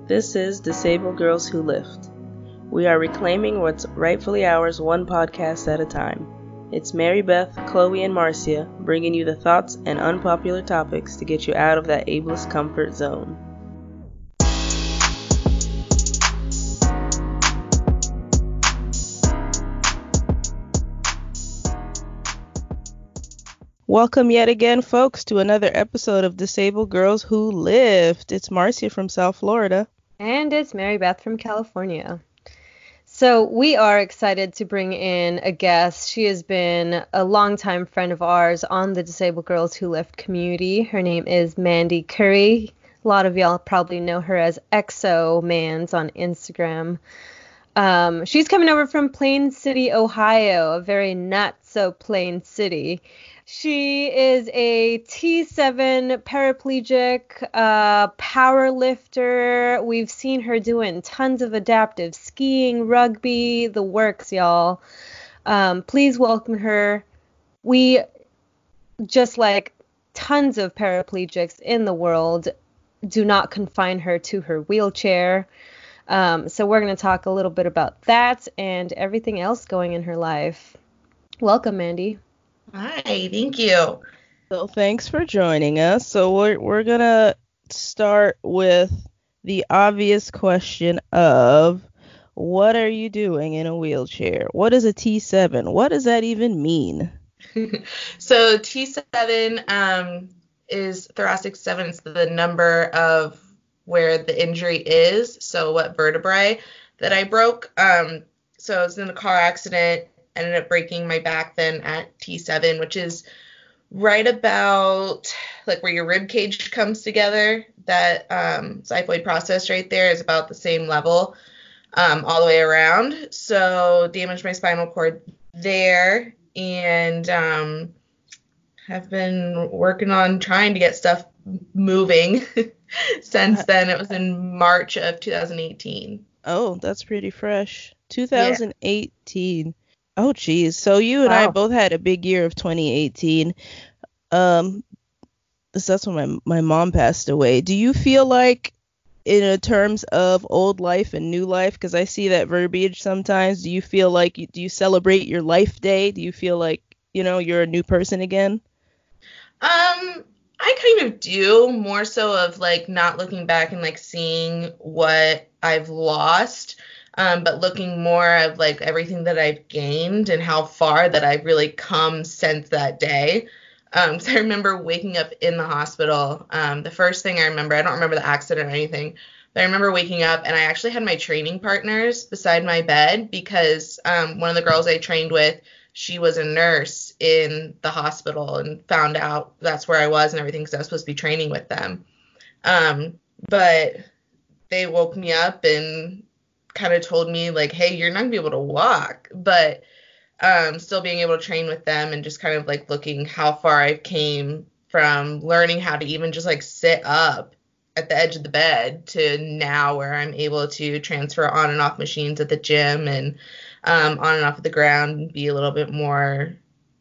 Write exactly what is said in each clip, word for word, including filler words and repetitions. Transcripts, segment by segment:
This is Disabled Girls Who Lift. We are reclaiming what's rightfully ours one podcast at a time. It's Mary Beth, Chloe, and Marcia bringing you the thoughts and unpopular topics to get you out of that ableist comfort zone. Welcome yet again, folks, to another episode of Disabled Girls Who Lift. It's Marcia from South Florida. And it's Mary Beth from California. So we are excited to bring in a guest. She has been a longtime friend of ours on the Disabled Girls Who Lift community. Her name is Mandy Curry. A lot of y'all probably know her as Exo Mans on Instagram. Um, she's coming over from Plain City, Ohio, a very not so plain city. She is a T seven paraplegic, uh, power lifter. We've seen her doing tons of adaptive skiing, rugby, the works, y'all. Um, please welcome her. We, just like tons of paraplegics in the world, do not confine her to her wheelchair. Um, so we're going to talk a little bit about that and everything else going in her life. Welcome, Mandy. Hi, thank you. So thanks for joining us. So we're we're gonna start with the obvious question of what are you doing in a wheelchair? What is a T seven? What does that even mean? So T seven um, is thoracic seven. It's the number of where the injury is. So what vertebrae that I broke. Um, so I was in a car accident. Ended up breaking my back then at T seven, which is right about like where your rib cage comes together. That um, xiphoid process right there is about the same level um, all the way around. So damaged my spinal cord there, and um, have been working on trying to get stuff moving since then. It was in March of two thousand eighteen. Oh, that's pretty fresh. two thousand eighteen. Yeah. Oh, geez. So you and wow. I both had a big year of twenty eighteen. Um, so that's when my, my mom passed away. Do you feel like in terms of old life and new life, because I see that verbiage sometimes, do you feel like, you, do you celebrate your life day? Do you feel like, you know, you're a new person again? Um, I kind of do, more so of like not looking back and like seeing what I've lost. Um, but looking more of like everything that I've gained and how far that I've really come since that day. Um, so I remember waking up in the hospital. Um, the first thing I remember, I don't remember the accident or anything, but I remember waking up and I actually had my training partners beside my bed because um, one of the girls I trained with, she was a nurse in the hospital and found out that's where I was and everything because I was supposed to be training with them. Um, but they woke me up and kind of told me like, hey, you're not gonna be able to walk, but um, still being able to train with them and just kind of like looking how far I came from learning how to even just like sit up at the edge of the bed to now where I'm able to transfer on and off machines at the gym and um, on and off of the ground and be a little bit more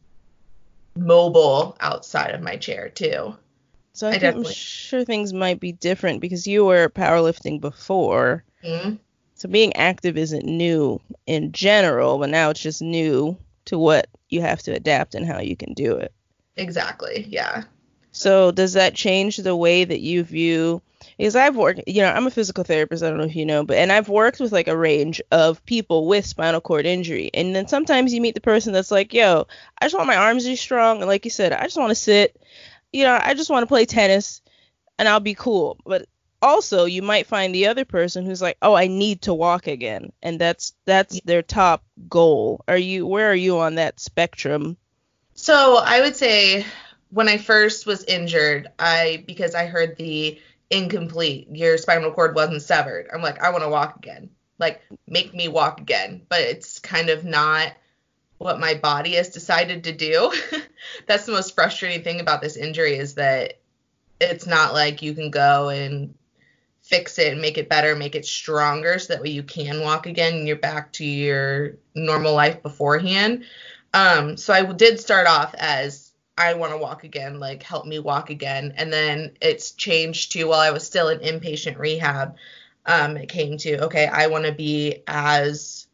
mobile outside of my chair too. So I, I think I'm sure things might be different because you were powerlifting before. Mm-hmm. So being active isn't new in general, but now it's just new to what you have to adapt and how you can do it. Exactly, yeah. So does that change the way that you view, because I've worked, you know, I'm a physical therapist, I don't know if you know, but, and I've worked with like a range of people with spinal cord injury. And then sometimes you meet the person that's like, yo, I just want my arms to be strong. And like you said, I just want to sit, you know, I just want to play tennis and I'll be cool. But also, you might find the other person who's like, oh, I need to walk again. And that's that's their top goal. Are you where are you on that spectrum? So I would say when I first was injured, I because I heard the incomplete, your spinal cord wasn't severed. I'm like, I want to walk again. Like, make me walk again. But it's kind of not what my body has decided to do. That's the most frustrating thing about this injury is that it's not like you can go and fix it and make it better, make it stronger so that way you can walk again and you're back to your normal life beforehand. Um, so I did start off as I want to walk again, like help me walk again. And then it's changed to while I was still in inpatient rehab, Um, it came to, okay, I want to be as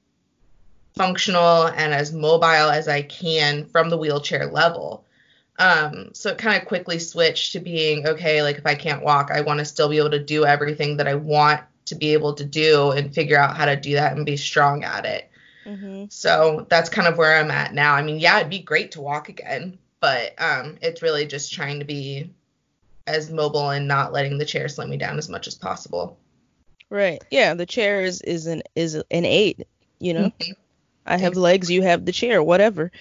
functional and as mobile as I can from the wheelchair level. Um, so it kind of quickly switched to being, okay, like if I can't walk, I want to still be able to do everything that I want to be able to do and figure out how to do that and be strong at it. Mm-hmm. So that's kind of where I'm at now. I mean, yeah, it'd be great to walk again, but um, it's really just trying to be as mobile and not letting the chair slow me down as much as possible. Right. Yeah, the chair is, is an is an aid, you know. Mm-hmm. I have legs, you have the chair, whatever.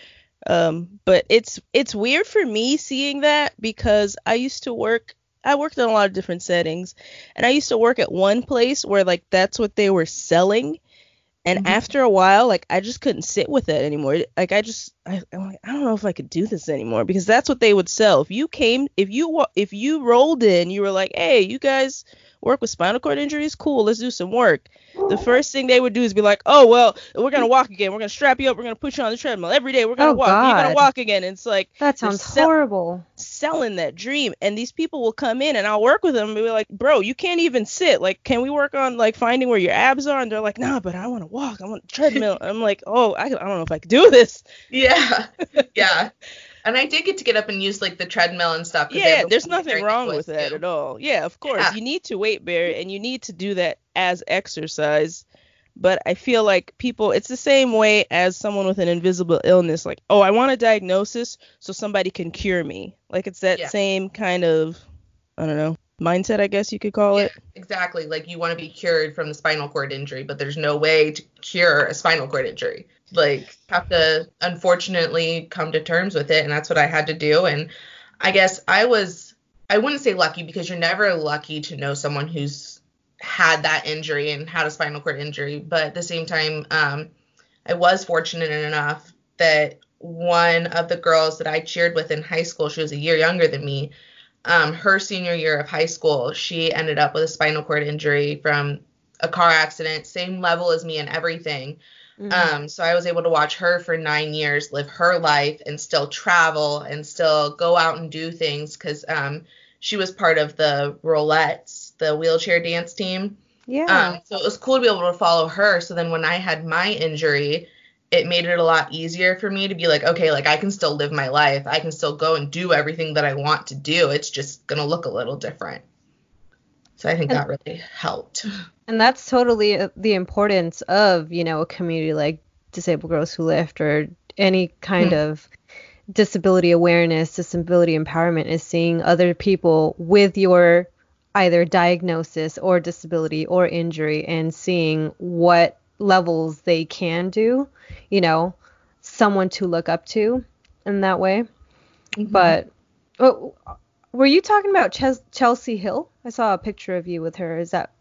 Um, but it's it's weird for me seeing that because I used to work I worked in a lot of different settings, and I used to work at one place where like that's what they were selling. And Mm-hmm. after a while, like I just couldn't sit with it anymore. Like I just, I, I'm like, I don't know if I could do this anymore because that's what they would sell. If you came, if you wa- if you rolled in, you were like, hey, you guys work with spinal cord injuries, cool, let's do some work. The first thing they would do is be like, oh well, we're gonna walk again. We're gonna strap you up. We're gonna put you on the treadmill every day. We're gonna Oh, walk. You're gonna God. walk again. And it's like That they're sounds sell- horrible. selling that dream, and these people will come in and I'll work with them and be like, bro, you can't even sit, like can we work on like finding where your abs are? And they're like, nah, but I want to walk, I want the treadmill. I'm like, oh, I, I don't know if I could do this. Yeah, yeah. And I did get to get up and use like the treadmill and stuff. 'cause they Yeah, have the there's weight nothing bearing wrong toys, with that too. at all. Yeah, of course Yeah. you need to weight bear and you need to do that as exercise. But I feel like people, it's the same way as someone with an invisible illness. Like, oh, I want a diagnosis so somebody can cure me. Like, it's that Yeah. same kind of, I don't know, mindset, I guess you could call Yeah, it. exactly. Like you want to be cured from the spinal cord injury, but there's no way to cure a spinal cord injury. Like, have to unfortunately come to terms with it, and that's what I had to do. And I guess I was, I wouldn't say lucky because you're never lucky to know someone who's had that injury and had a spinal cord injury, but at the same time, um, I was fortunate enough that one of the girls that I cheered with in high school, she was a year younger than me, um, her senior year of high school, she ended up with a spinal cord injury from a car accident, same level as me and everything. Mhm. Um, so I was able to watch her for nine years live her life and still travel and still go out and do things because um, she was part of the Rollettes, the wheelchair dance team. Yeah. Um, so it was cool to be able to follow her. So then when I had my injury, it made it a lot easier for me to be like, okay, like I can still live my life. I can still go and do everything that I want to do. It's just going to look a little different. So I think And- that really helped. And that's totally uh, the importance of, you know, a community like Disabled Girls Who Lift or any kind Hmm. of disability awareness, disability empowerment is seeing other people with your either diagnosis or disability or injury and seeing what levels they can do, you know, someone to look up to in that way. Mhm. But oh, were you talking about Ches- Chelsea Hill? I saw a picture of you with her. Is that?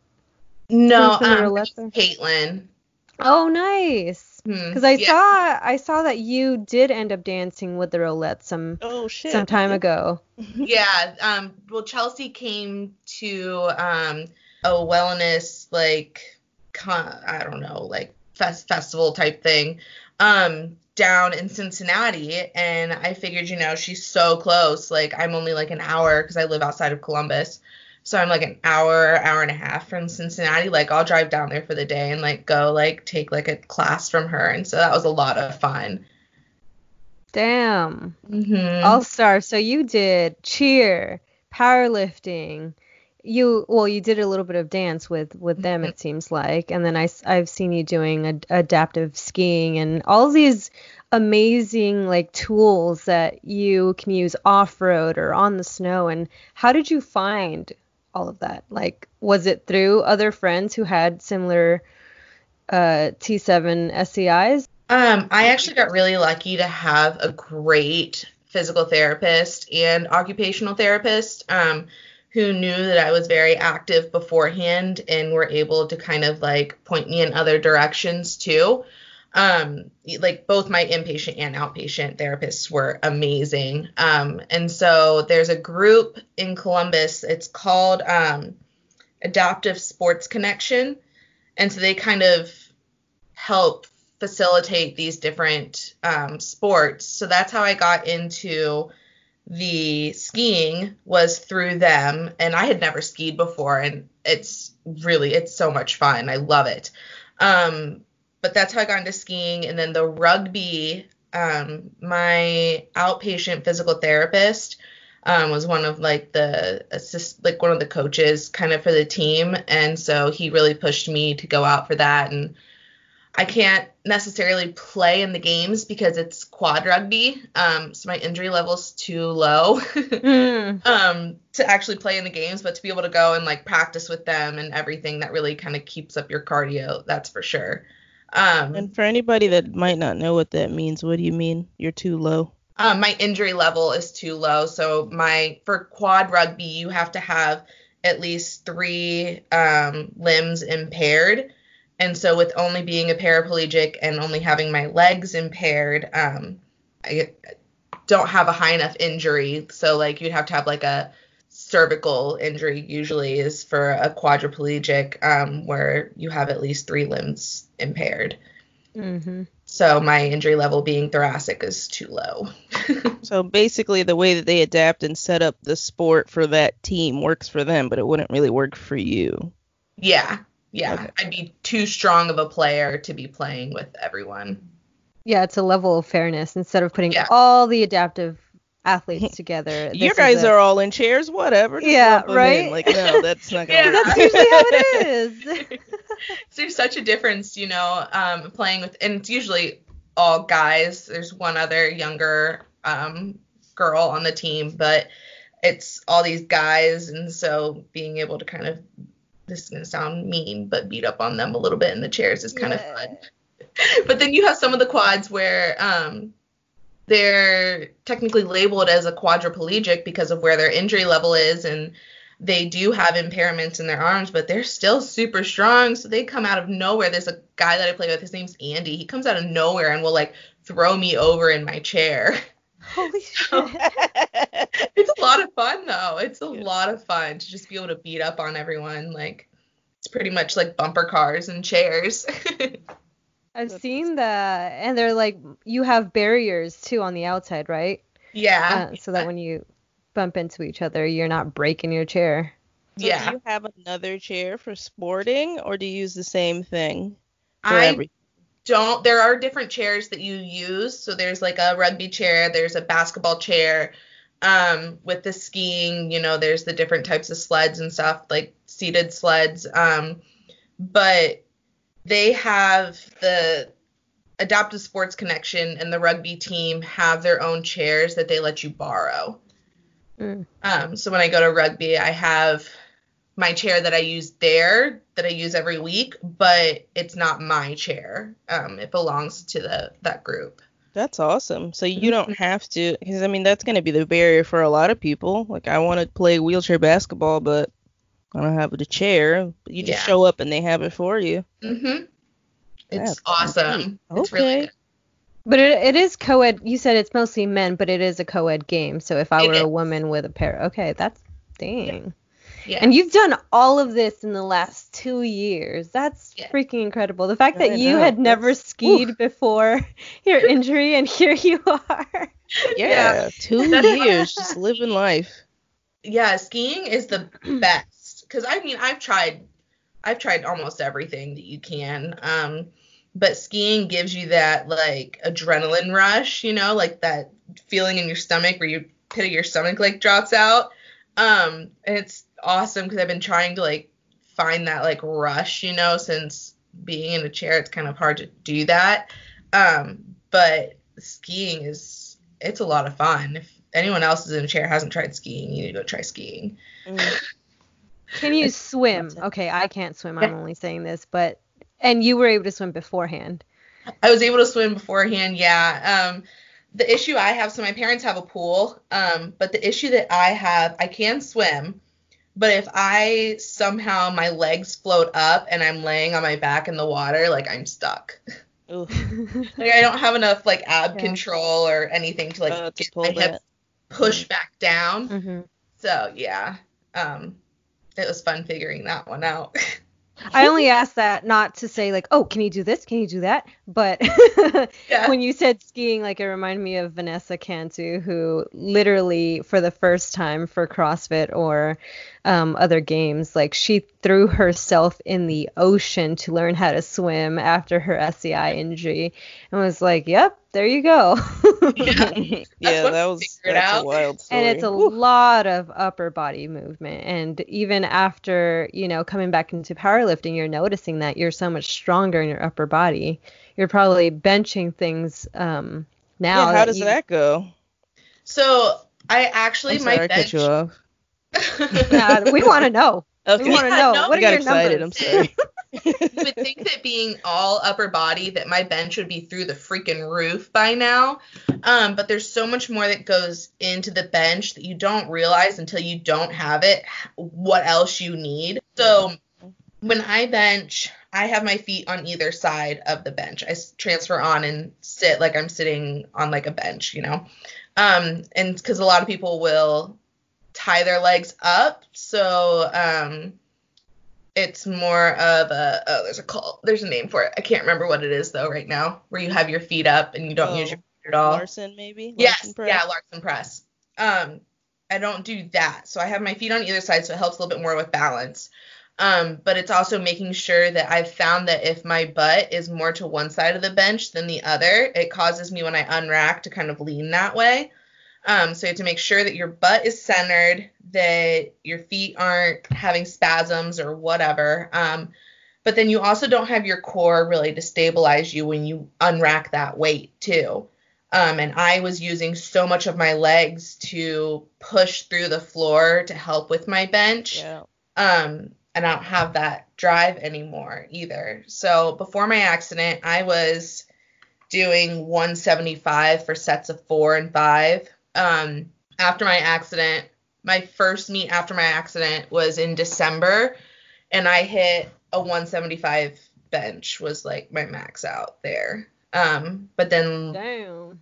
no, who's in the um, roulette it's there? Caitlin. Oh, nice. Hmm, Because I yeah. saw I saw that you did end up dancing with the roulette some Oh, shit. some time ago. Yeah, um, well, Chelsea came to um a wellness like con- I don't know, like fest- festival type thing, um, down in Cincinnati, and I figured, you know, she's so close. Like I'm only like an hour because I live outside of Columbus, so I'm like an hour, hour and a half from Cincinnati. Like I'll drive down there for the day and like go like take like a class from her, and so that was a lot of fun. Damn. Mm-hmm. All star. So you did cheer, powerlifting. You well, you did a little bit of dance with with them, it seems like, and then I have seen you doing ad- adaptive skiing and all these amazing like tools that you can use off road or on the snow. And how did you find all of that? Like, was it through other friends who had similar uh, T seven S C Is? Um, I actually got really lucky to have a great physical therapist and occupational therapist um, who knew that I was very active beforehand and were able to kind of like point me in other directions too. Um, like both my inpatient and outpatient therapists were amazing. Um, and so there's a group in Columbus. It's called um, Adaptive Sports Connection. And so they kind of help facilitate these different um, sports. So that's how I got into the skiing was through them, and I had never skied before, and it's really, it's so much fun. I love it. Um, but that's how I got into skiing. And then the rugby, um, my outpatient physical therapist um, was one of like the assist, like one of the coaches kind of for the team. And so he really pushed me to go out for that. And I can't necessarily play in the games because it's quad rugby. Um, so my injury level's too low mm. um, to actually play in the games, but to be able to go and like practice with them and everything, that really kind of keeps up your cardio. That's for sure. Um, and for anybody that might not know what that means, what do you mean you're too low? Um, my injury level is too low. So my, for quad rugby, you have to have at least three um, limbs impaired. And so with only being a paraplegic and only having my legs impaired, um, I don't have a high enough injury. So like you'd have to have like a cervical injury usually is for a quadriplegic, um, where you have at least three limbs impaired. Mm-hmm. So my injury level being thoracic is too low. So basically the way that they adapt and set up the sport for that team works for them, but it wouldn't really work for you. Yeah. Yeah, okay. I'd be too strong of a player to be playing with everyone. Yeah, it's a level of fairness. Instead of putting yeah. all the adaptive athletes together. You guys a... are all in chairs, whatever. Just yeah, right? Like, no, that's not going to yeah, work. That's usually how it is. So there's such a difference, you know, um, playing with, and it's usually all guys. There's one other younger um, girl on the team, but it's all these guys. And so being able to kind of, this is going to sound mean, but beat up on them a little bit in the chairs is kind yeah. of fun. But then you have some of the quads where um, they're technically labeled as a quadriplegic because of where their injury level is, and they do have impairments in their arms, but they're still super strong. So they come out of nowhere. There's a guy that I play with. His name's Andy. He comes out of nowhere and will like throw me over in my chair. Holy shit. It's a lot of fun, though. It's a yeah. lot of fun to just be able to beat up on everyone. Like, it's pretty much like bumper cars and chairs. I've seen that. And they're like, you have barriers, too, on the outside, right? Yeah. Uh, so that when you bump into each other, you're not breaking your chair. So yeah. do you have another chair for sporting, or do you use the same thing for I everything? Don't. There are different chairs that you use. So there's like a rugby chair, there's a basketball chair. Um, with the skiing, you know, there's the different types of sleds and stuff, like seated sleds. Um, but they have the Adaptive Sports Connection and the rugby team have their own chairs that they let you borrow. Mm. Um, so when I go to rugby, I have my chair that I use there that I use every week, but it's not my chair. Um, it belongs to the that group. That's awesome. So you don't have to, because I mean, that's going to be the barrier for a lot of people. Like, I want to play wheelchair basketball, but I don't have the chair. But you just yeah. show up and they have it for you. Mm-hmm. It's that's awesome. Okay. It's really good. But it, it is co-ed. You said it's mostly men, but it is a co-ed game. So if I it were is. a woman with a pair, okay, that's, dang. Yeah. Yeah. And you've done all of this in the last two years. That's yeah. freaking incredible. The fact that I you know. had never That's, skied oof. before your injury, and here you are. Yeah, yeah. two years just living life. Yeah, skiing is the best. Because, I mean, I've tried, I've tried almost everything that you can. Um, but skiing gives you that, like, adrenaline rush, you know, like that feeling in your stomach where your pit of your stomach, like, drops out. Um, and it's awesome because I've been trying to like find that like rush, you know, since being in a chair, it's kind of hard to do that. Um, but skiing is, it's a lot of fun. If anyone else is in a chair hasn't tried skiing, you need to go try skiing. Mm. Can you swim? Okay, I can't swim. I'm only saying this, but, and you were able to swim beforehand. I was able to swim beforehand. Yeah. Um, the issue I have, so my parents have a pool, um, but the issue that I have, I can swim. But if I somehow my legs float up and I'm laying on my back in the water, like I'm stuck. Like I don't have enough like ab yeah. control or anything to like uh, to get my hips push mm-hmm. back down. Mm-hmm. So yeah, um, it was fun figuring that one out. I only asked that not to say like, oh, can you do this? Can you do that? But Yeah. when you said skiing, like it reminded me of Vanessa Cantu, who literally for the first time for CrossFit or um, other games, like she threw herself in the ocean to learn how to swim after her S C I injury and was like, yep, there you go. Yeah. Yeah, what that we was figured that's a out. wild story. And it's a Woo. lot of upper body movement. And even after, you know, coming back into powerlifting, you're noticing that you're so much stronger in your upper body. You're probably benching things um, now. Yeah, how that does you, that go? So I actually I'm my sorry, I bench. cut you off. Yeah, we want to know. Okay. We want to Yeah, know. no, What I are got your excited. numbers? I'm sorry. You would think that being all upper body that my bench would be through the freaking roof by now. Um, but there's so much more that goes into the bench that you don't realize until you don't have it, what else you need. So when I bench, I have my feet on either side of the bench. I s- transfer on and sit like I'm sitting on like a bench, you know? Um, and because a lot of people will tie their legs up. So, um, it's more of a, oh, there's a call, there's a name for it. I can't remember what it is though right now, where you have your feet up and you don't use your Oh, feet at all. Larson, maybe? Larson Yes, press? yeah, Larson press. Um, I don't do that. So I have my feet on either side, so it helps a little bit more with balance. Um, but it's also making sure that I've found that if my butt is more to one side of the bench than the other, it causes me when I unrack to kind of lean that way. Um, so you have to make sure that your butt is centered, that your feet aren't having spasms or whatever. Um, but then you also don't have your core really to stabilize you when you unrack that weight too. Um, and I was using so much of my legs to push through the floor to help with my bench. Yeah. Um, and I don't have that drive anymore either. So before my accident, I was doing one seventy-five for sets of four and five. Um, after my accident, my first meet after my accident was in December, and I hit a one seventy-five bench was like my max out there. Um, but then Damn.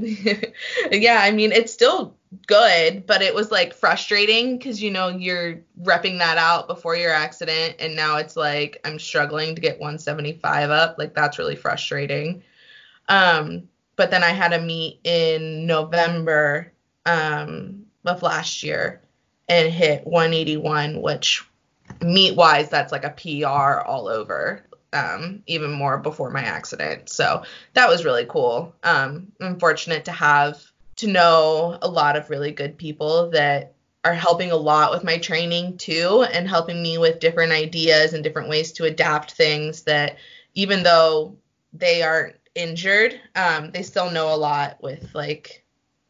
yeah, I mean, it's still good, but it was like frustrating because, you know, you're repping that out before your accident, and now it's like I'm struggling to get one seventy-five up. Like, that's really frustrating. Um, but then I had a meet in November um, of last year and hit one eighty-one, which meet wise, that's like a P R all over. Um, even more before my accident. So that was really cool. Um, I'm fortunate to have to know a lot of really good people that are helping a lot with my training too, and helping me with different ideas and different ways to adapt things that even though they aren't injured, um, they still know a lot with like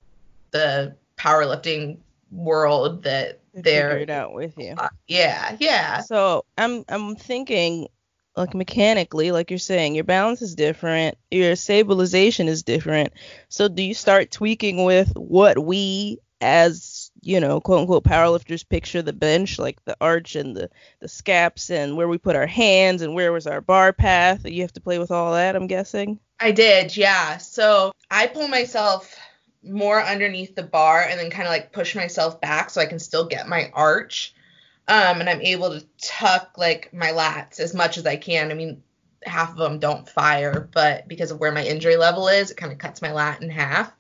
the powerlifting world that They they're figure it out with you. uh, yeah, yeah. So I'm I'm thinking like mechanically, like you're saying, your balance is different, your stabilization is different. So do you start tweaking with what we as, you know, quote unquote powerlifters picture the bench, like the arch and the, the scaps and where we put our hands and where was our bar path? You have to play with all that, I'm guessing. I did, yeah. So I pull myself more underneath the bar and then kind of like push myself back so I can still get my arch. Um, and I'm able to tuck like my lats as much as I can. I mean, half of them don't fire, but because of where my injury level is, it kind of cuts my lat in half.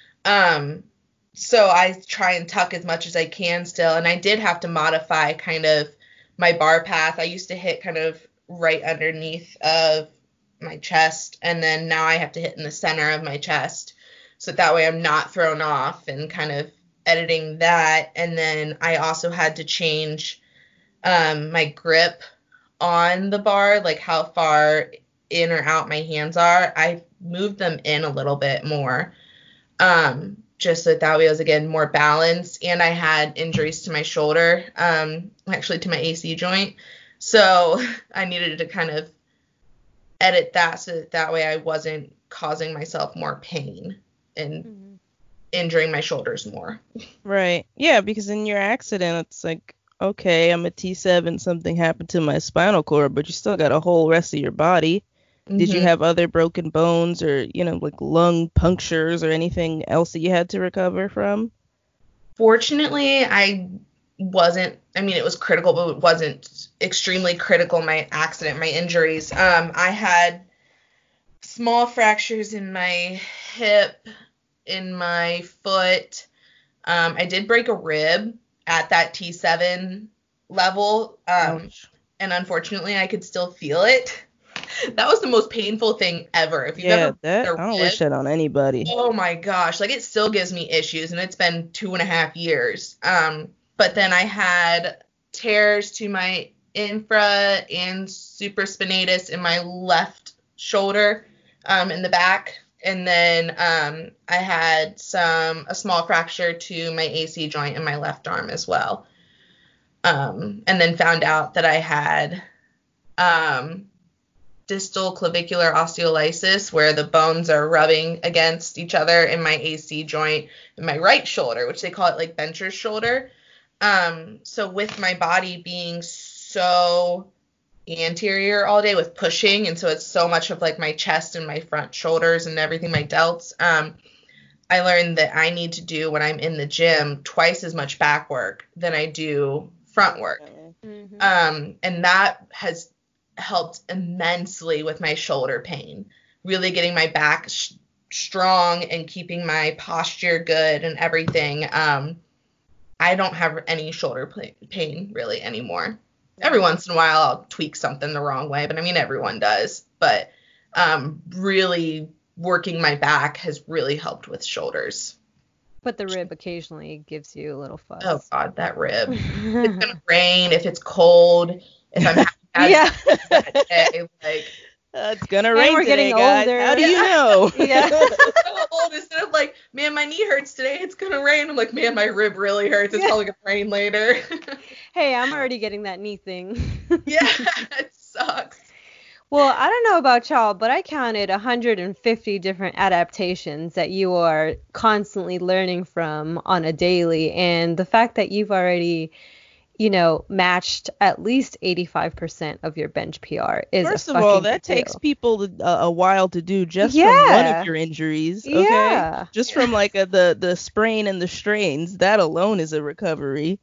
Um, so I try and tuck as much as I can still. And I did have to modify kind of my bar path. I used to hit kind of right underneath of my chest, and then now I have to hit in the center of my chest. So that way I'm not thrown off, and kind of editing that. And then I also had to change um, my grip on the bar, like how far in or out my hands are. I moved them in a little bit more, um, just so that, that way I was, again, more balanced. And I had injuries to my shoulder, um, actually to my A C joint. So I needed to kind of edit that so that, that way I wasn't causing myself more pain and mm-hmm. injuring my shoulders more. Right. Yeah, because in your accident, it's like, okay, I'm a T seven, something happened to my spinal cord, but you still got a whole rest of your body. Mm-hmm. Did you have other broken bones or, you know, like lung punctures or anything else that you had to recover from? Fortunately, I wasn't, I mean, it was critical, but it wasn't extremely critical, my accident, my injuries. Um, I had small fractures in my hip, in my foot. Um, I did break a rib at that T seven level. Um, and unfortunately, I could still feel it. That was the most painful thing ever. If you've yeah, ever that, I don't wish that on anybody. Oh my gosh, like it still gives me issues, and it's been two and a half years. Um, but then I had tears to my infra and supraspinatus in my left shoulder, um, in the back, and then um, I had some a small fracture to my A C joint in my left arm as well. Um, and then found out that I had um. distal clavicular osteolysis, where the bones are rubbing against each other in my A C joint in my right shoulder, which they call it like Bencher's shoulder. Um, so with my body being so anterior all day with pushing, and so it's so much of like my chest and my front shoulders and everything, my delts, um, I learned that I need to do when I'm in the gym twice as much back work than I do front work. Mm-hmm. Um, and that has helped immensely with my shoulder pain, really getting my back sh- strong and keeping my posture good and everything. Um, I don't have any shoulder pl- pain really anymore. Every once in a while I'll tweak something the wrong way, but I mean, everyone does. But um, really working my back has really helped with shoulders. But the rib occasionally gives you a little fuzz. Oh God, that rib. If it's gonna rain, if it's cold, if I'm having yeah. that day, like uh, it's gonna rain we're today, getting guys. older. How do you know? yeah. So old. Instead of like, man, my knee hurts today, it's gonna rain. I'm like, man, my rib really hurts. It's yeah. probably gonna rain later. Hey, I'm already getting that knee thing. Yeah, it sucks. Well, I don't know about y'all, but I counted one hundred fifty different adaptations that you are constantly learning from on a daily. And the fact that you've already, you know, matched at least eighty-five percent of your bench P R is First a of fucking all, that deal. takes people to, uh, a while to do just Yeah. from one of your injuries. Okay? Yeah. Just from like a, the, the sprain and the strains. That alone is a recovery.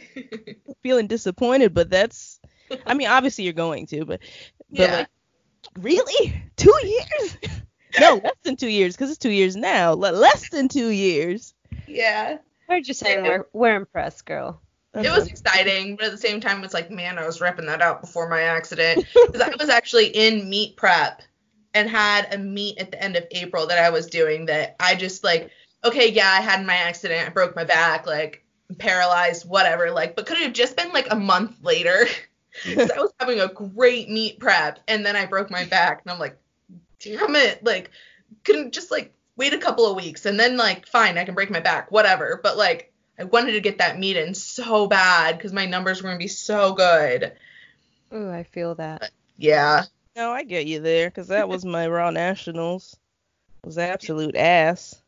Feeling disappointed, but that's, I mean, obviously you're going to, but, but Yeah. like, really? Two years? No, less than two years, because it's two years now. Le- less than two years. Yeah. We're just saying we're, we're impressed, girl. It was exciting, but at the same time, it's like, man, I was repping that out before my accident. Because I was actually in meet prep and had a meet at the end of April that I was doing that I just like, okay, yeah, I had my accident. I broke my back, like, paralyzed, whatever. Like, but could it have just been like a month later? Because I was having a great meet prep, and then I broke my back, and I'm like, damn it, like, couldn't just, like, wait a couple of weeks, and then, like, fine, I can break my back, whatever, but, like, I wanted to get that meet in so bad, because my numbers were going to be so good. Ooh, I feel that. But, yeah. No, I get you there, because that was my Raw Nationals. It was absolute ass.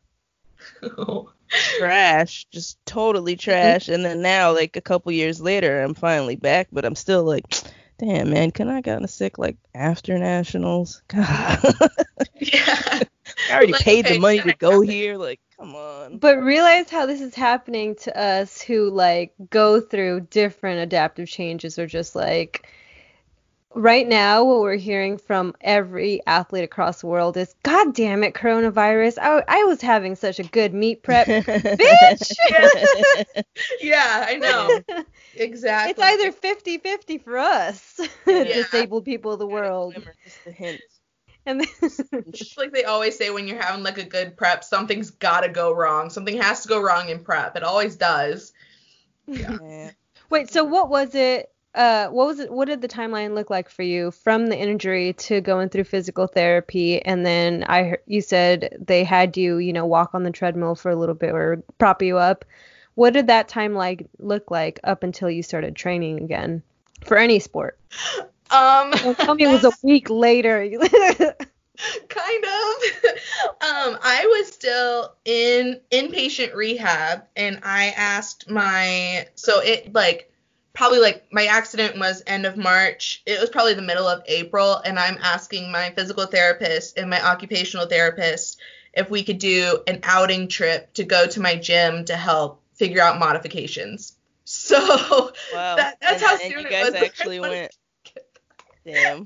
Trash, just totally trash. And then now, like a couple years later, I'm finally back, but I'm still like, damn, man, can I gotten sick like after nationals? God. Yeah. I already Like, paid okay, the money can to I go have it? here. Like, come on. But realize how this is happening to us who like go through different adaptive changes, or just like right now what we're hearing from every athlete across the world is, God damn it, coronavirus. I, I was having such a good meet prep. Bitch! Yeah, I know. Exactly. It's either fifty-fifty for us, Yeah. disabled people of the world. Just a hint. And then, It's like they always say when you're having like a good prep, something's got to go wrong. Something has to go wrong in prep. It always does. Yeah. wait, so what was it? Uh, what was it? What did the timeline look like for you from the injury to going through physical therapy? And then I, heard, you said they had you, you know, walk on the treadmill for a little bit or prop you up. What did that time like look like up until you started training again for any sport? Um, Don't tell me it was a week later. kind of. Um, I was still in inpatient rehab, and I asked my, so it like, probably like my accident was end of March. It was probably the middle of April, and I'm asking my physical therapist and my occupational therapist if we could do an outing trip to go to my gym to help figure out modifications. So Wow. that, that's and, how and soon you it guys was. that I actually wanted went, to get damn.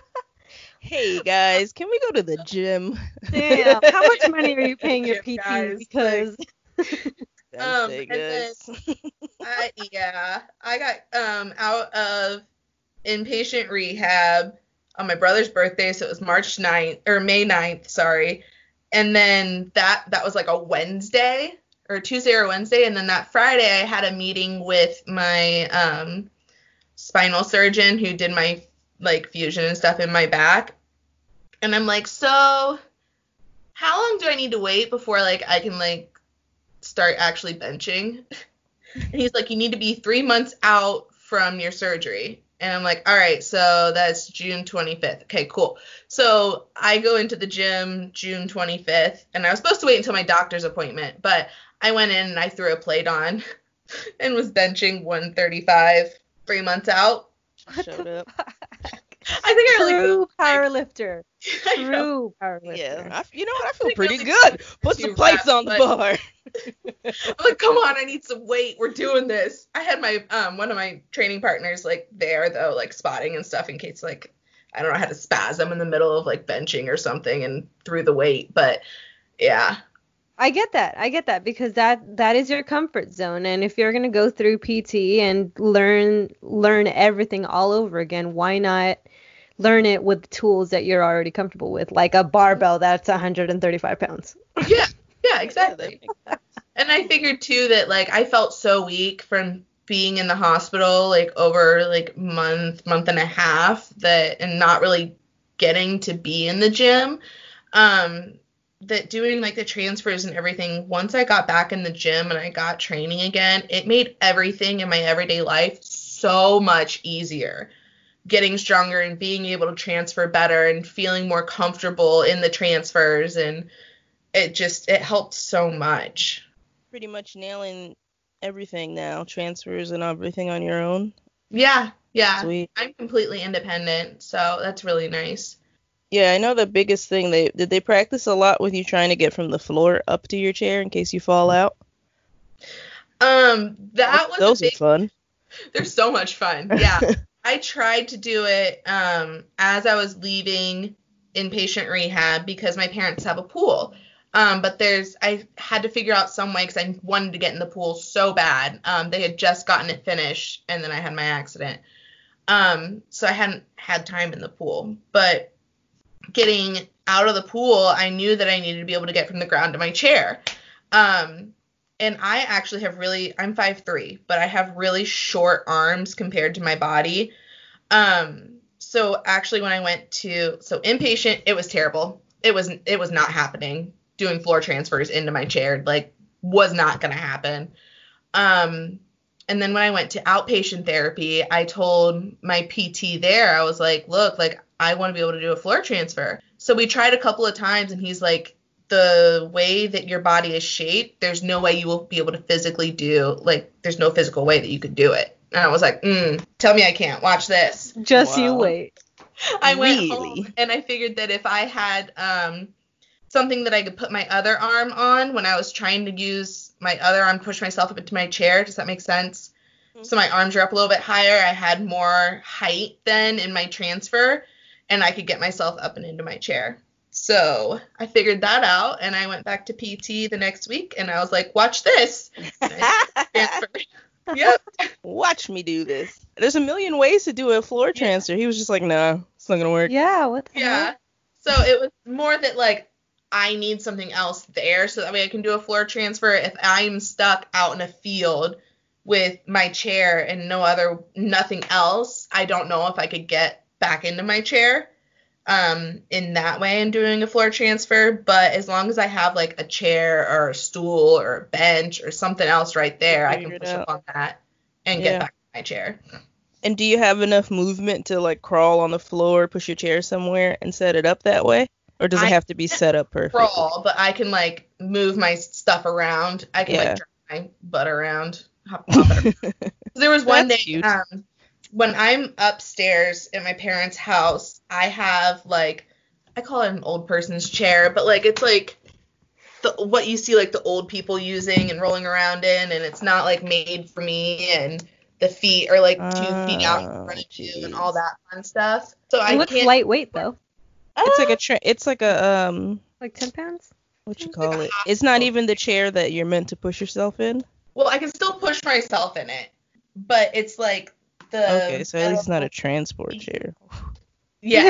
Hey guys, can we go to the gym? Damn. How much money are you paying your Gym, P T? guys, like- Because Um, Say, and then guys. I yeah, I got um out of inpatient rehab on my brother's birthday, so it was March ninth or May ninth, sorry. And then that that was like a Wednesday or Tuesday or Wednesday, and then that Friday I had a meeting with my um spinal surgeon who did my like fusion and stuff in my back. And I'm like, "So, how long do I need to wait before like I can like start actually benching?" And he's like, "You need to be three months out from your surgery." And I'm like, "All right, so that's June twenty-fifth. Okay, cool." So I go into the gym June twenty-fifth, and I was supposed to wait until my doctor's appointment, but I went in and I threw a plate on and was benching one thirty-five three months out. Showed up. I think I really true power lifter. I know. True power lifter. Yeah, I, you know what? I feel think pretty really good. Put two some plates reps, on the but- bar. I'm like, "Come on, I need some weight. We're doing this." I had my um one of my training partners like there though, like spotting and stuff in case like I don't know, I had to spasm in the middle of like benching or something and threw the weight. But yeah. I get that. I get that because that that is your comfort zone, and if you're gonna go through P T and learn learn everything all over again, why not learn it with tools that you're already comfortable with, like a barbell that's one hundred thirty-five pounds. Yeah, yeah, Yeah, exactly. that makes sense. And I figured too that like I felt so weak from being in the hospital like over like month, month and a half that and not really getting to be in the gym. Um that doing like the transfers and everything, once I got back in the gym and I got training again, it made everything in my everyday life so much easier. Getting stronger and being able to transfer better and feeling more comfortable in the transfers, and it just it helped so much. Pretty much nailing everything now, transfers and everything on your own. Yeah, yeah. Sweet. I'm completely independent, so that's really nice. Yeah, I know the biggest thing they did they practice a lot with you trying to get from the floor up to your chair in case you fall out. Um, that was Those a big. are fun. They're so much fun. Yeah, I tried to do it um as I was leaving inpatient rehab because my parents have a pool. Um, but there's I had to figure out some way because I wanted to get in the pool so bad. Um, they had just gotten it finished, and then I had my accident. Um, so I hadn't had time in the pool, but getting out of the pool, I knew that I needed to be able to get from the ground to my chair. Um, and I actually have really, I'm five three, but I have really short arms compared to my body. Um, so actually when I went to, so inpatient, it was terrible. It was, it was not happening. Doing floor transfers into my chair, like, was not going to happen. Um, and then when I went to outpatient therapy, I told my P T there, I was like, look, like, I want to be able to do a floor transfer. So we tried a couple of times, and he's like, the way that your body is shaped, there's no way you will be able to physically do, like, there's no physical way that you could do it. And I was like, mm, tell me I can't. Watch this. Just Wow. you wait. I went Really? home, and I figured that if I had um, something that I could put my other arm on when I was trying to use my other arm to push myself up into my chair, does that make sense? Mhm. So my arms are up a little bit higher. I had more height then in my transfer, and I could get myself up and into my chair. So I figured that out, and I went back to P T the next week, and I was like, watch this. And I transferred. Yep. Watch me do this. There's a million ways to do a floor transfer. He was just like, nah, it's not gonna work. Yeah, what the Yeah. heck? So it was more that, like, I need something else there so that way I can do a floor transfer. If I'm stuck out in a field with my chair and no other, nothing else, I don't know if I could get back into my chair um, in that way and doing a floor transfer. But as long as I have, like, a chair or a stool or a bench or something else right there, I can Figure it push up out. on that and Yeah. get back in my chair. And do you have enough movement to like crawl on the floor, push your chair somewhere, and set it up that way? Or does it I have to be set up perfectly? Crawl, but I can, like, move my stuff around. I can, Yeah. like, drag my butt around. Hop, hop it around. There was one That's day cute. um, when I'm upstairs at my parents' house, I have, like, I call it an old person's chair, but, like, it's, like, the what you see like the old people using and rolling around in, and it's not like made for me, and the feet are like two uh, feet out in front of you and all that fun stuff. So it I looks can't. lightweight though. Uh, it's like a tra- it's like a um like ten pounds. What you call it? It's not even the chair that you're meant to push yourself in. Well, I can still push myself in it, but it's like the. Okay, so at least it's not a transport chair. Yeah.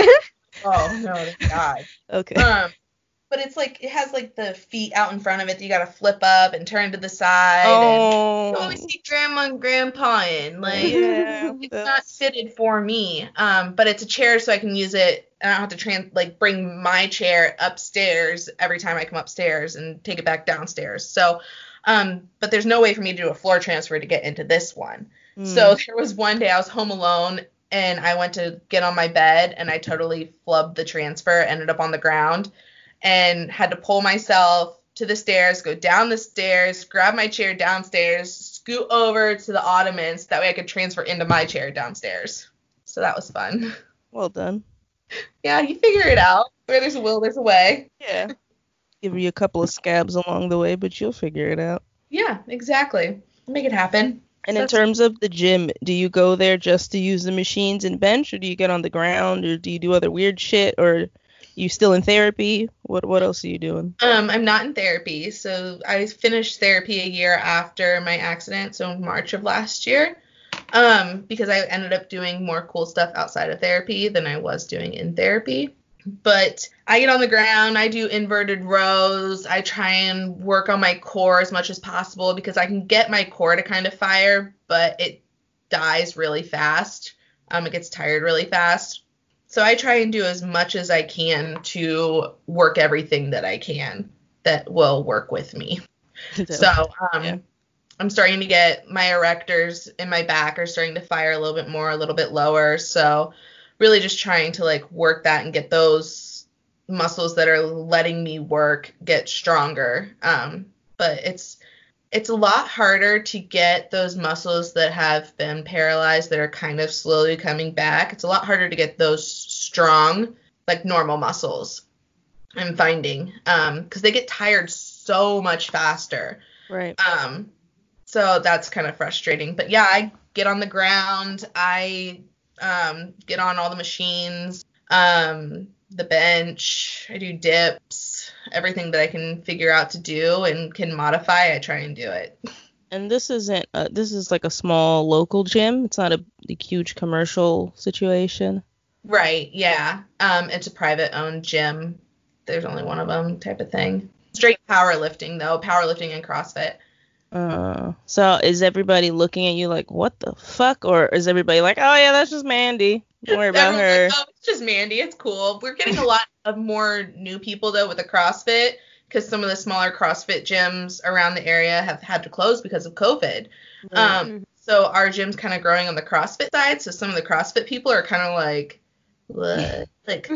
Oh no, God. Okay. Um, but it's like it has like the feet out in front of it that you gotta flip up and turn to the side. Oh. And you always see grandma and grandpa in. Like, yeah, it's that's... not fitted for me. Um, but it's a chair, so I can use it. I don't have to trans like bring my chair upstairs every time I come upstairs and take it back downstairs. So, um, but there's no way for me to do a floor transfer to get into this one. Mm. So there was one day I was home alone. And I went to get on my bed, and I totally flubbed the transfer, ended up on the ground, and had to pull myself to the stairs, go down the stairs, grab my chair downstairs, scoot over to the ottoman so that way I could transfer into my chair downstairs. So that was fun. Well done. Yeah, you figure it out. Where there's a will, there's a way. Yeah. Give you a couple of scabs along the way, but you'll figure it out. Yeah, exactly. Make it happen. And so in terms of the gym, do you go there just to use the machines and bench, or do you get on the ground, or do you do other weird shit, or you still in therapy? What what else are you doing? Um, I'm not in therapy. So I finished therapy a year after my accident, so in March of last year, um, because I ended up doing more cool stuff outside of therapy than I was doing in therapy. But I get on the ground, I do inverted rows, I try and work on my core as much as possible because I can get my core to kind of fire, but it dies really fast. Um, it gets tired really fast. So I try and do as much as I can to work everything that I can that will work with me. So um, yeah. I'm starting to get my erectors in my back are starting to fire a little bit more, a little bit lower. So really just trying to like work that and get those muscles that are letting me work get stronger. Um, but it's it's a lot harder to get those muscles that have been paralyzed that are kind of slowly coming back. It's a lot harder to get those strong, like normal muscles, I'm finding, um, because they get tired so much faster. Right. Um, so that's kind of frustrating. But yeah, I get on the ground. I um, get on all the machines, um, the bench. I do dips, everything that I can figure out to do and can modify. I try and do it. And this isn't. A, this is like a small local gym. It's not a, a huge commercial situation. Right. Yeah. Um, it's a private owned gym. There's only one of them, type of thing. Straight powerlifting though, powerlifting and CrossFit. Uh, so is everybody looking at you like, what the fuck? Or is everybody like, oh yeah, that's just Mandy. Don't worry about her. Like, oh, it's just Mandy. It's cool. We're getting a lot of more new people though with the CrossFit because some of the smaller CrossFit gyms around the area have had to close because of COVID. Mm-hmm. Um, so our gym's kind of growing on the CrossFit side. So some of the CrossFit people are kind of like, what? Like,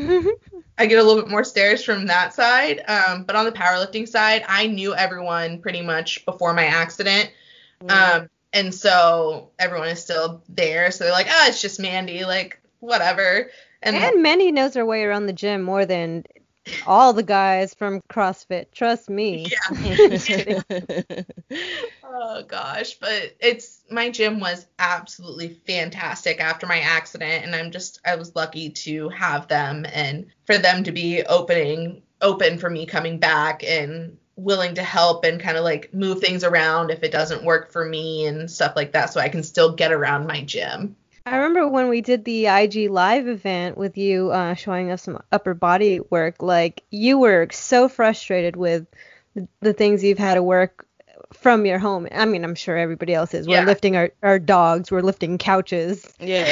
I get a little bit more stares from that side. Um, but on the powerlifting side, I knew everyone pretty much before my accident. Mm-hmm. Um, and so everyone is still there. So they're like, oh, it's just Mandy. Like, whatever. And, and Mandy knows her way around the gym more than all the guys from CrossFit. Trust me. Yeah. Oh, gosh. But it's my gym was absolutely fantastic after my accident. And I'm just I was lucky to have them and for them to be opening open for me coming back and willing to help and kind of like move things around if it doesn't work for me and stuff like that so I can still get around my gym. I remember when we did the I G Live event with you uh, showing us some upper body work, like you were so frustrated with the, the things you've had to work from your home. I mean, I'm sure everybody else is. We're yeah. lifting our, our dogs. We're lifting couches.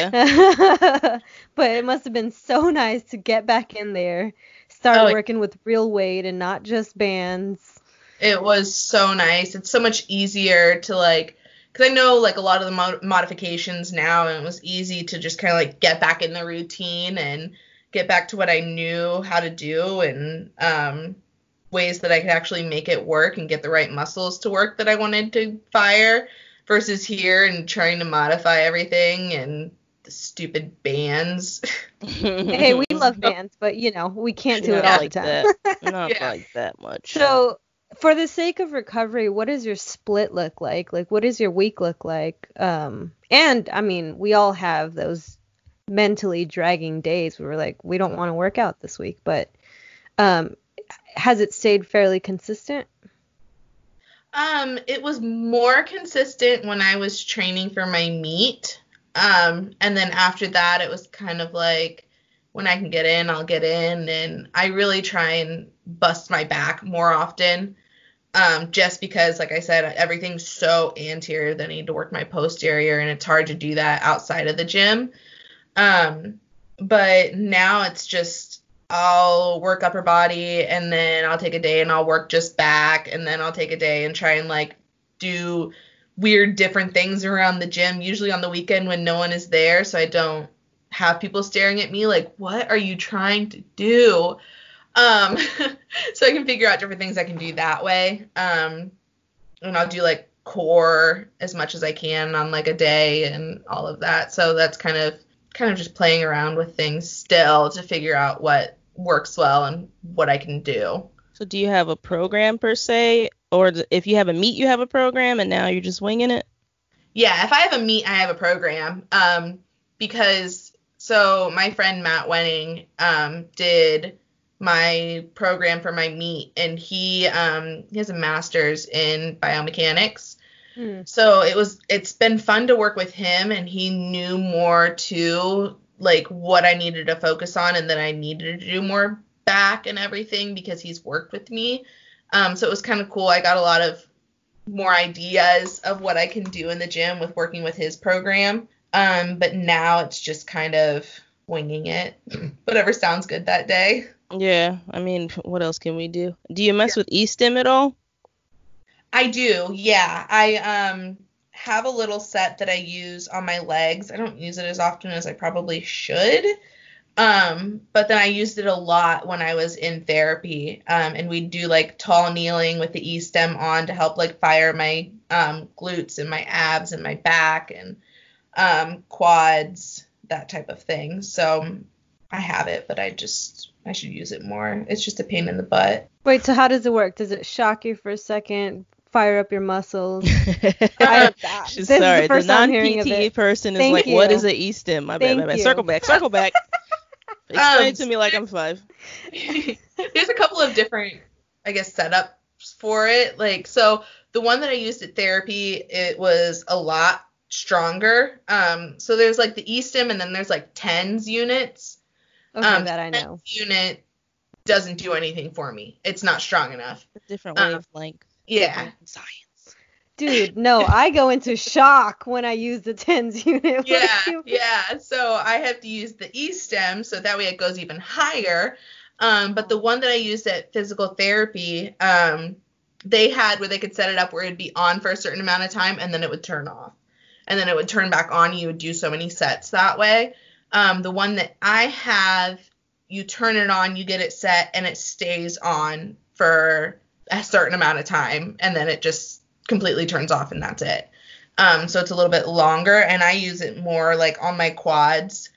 Yeah. But it must have been so nice to get back in there, start oh, working with real weight and not just bands. It was so nice. It's so much easier to like, because I know like a lot of the mod- modifications now, and it was easy to just kind of like get back in the routine and get back to what I knew how to do and um, ways that I could actually make it work and get the right muscles to work that I wanted to fire versus here and trying to modify everything and the stupid bands. Hey, we love bands, but you know, we can't do it all like the time. That. Not yeah. like that much. So For the sake of recovery, what does your split look like? Like, what does your week look like? Um, and I mean, we all have those mentally dragging days where we're like, we don't want to work out this week, but um, has it stayed fairly consistent? Um, it was more consistent when I was training for my meet. Um, and then after that, it was kind of like, when I can get in, I'll get in. And I really try and bust my back more often. Um, just because, like I said, everything's so anterior that I need to work my posterior, and it's hard to do that outside of the gym. Um, but now it's just, I'll work upper body, and then I'll take a day and I'll work just back, and then I'll take a day and try and like do weird different things around the gym, usually on the weekend when no one is there, so I don't have people staring at me like, what are you trying to do? Um, so I can figure out different things I can do that way. Um, and I'll do like core as much as I can on like a day and all of that. So that's kind of, kind of just playing around with things still to figure out what works well and what I can do. So do you have a program per se, or if you have a meet, you have a program and now you're just winging it? Yeah. If I have a meet, I have a program. Um, because so my friend Matt Wenning, um, did my program for my meet, and he um he has a master's in biomechanics. Hmm. So it was it's been fun to work with him, and he knew more too, like what I needed to focus on, and then I needed to do more back and everything because he's worked with me. Um so it was kind of cool. I got a lot of more ideas of what I can do in the gym with working with his program. Um but now it's just kind of winging it. Whatever sounds good that day. Yeah, I mean, what else can we do? Do you mess yeah. with E-stim at all? I do, yeah. I um have a little set that I use on my legs. I don't use it as often as I probably should. Um, but then I used it a lot when I was in therapy. Um, and we'd do like tall kneeling with the E-stim on to help like fire my um glutes and my abs and my back and um quads, that type of thing. So I have it, but I just I should use it more. It's just a pain in the butt. Wait, so how does it work? Does it shock you for a second, fire up your muscles? I, She's sorry, the, the non-P T E person is Thank like, you. What is an E-stim? My bad, my bad. Circle back, circle back. Explain um, it to me like I'm five. There's a couple of different, I guess, setups for it. Like, so the one that I used at therapy, it was a lot stronger. Um, so there's like the E-stim, and then there's like TENS units. Okay, um, that I know. Unit doesn't do anything for me. It's not strong enough. A different wavelength. Um, yeah. Science. Dude, no, I go into shock when I use the TENS unit. Yeah, yeah. So I have to use the E-stim, so that way it goes even higher. Um, but the one that I used at physical therapy, um, they had where they could set it up where it'd be on for a certain amount of time, and then it would turn off. And then it would turn back on. You would do so many sets that way. Um, the one that I have, you turn it on, you get it set, and it stays on for a certain amount of time, and then it just completely turns off, and that's it. Um, so it's a little bit longer, and I use it more like on my quads.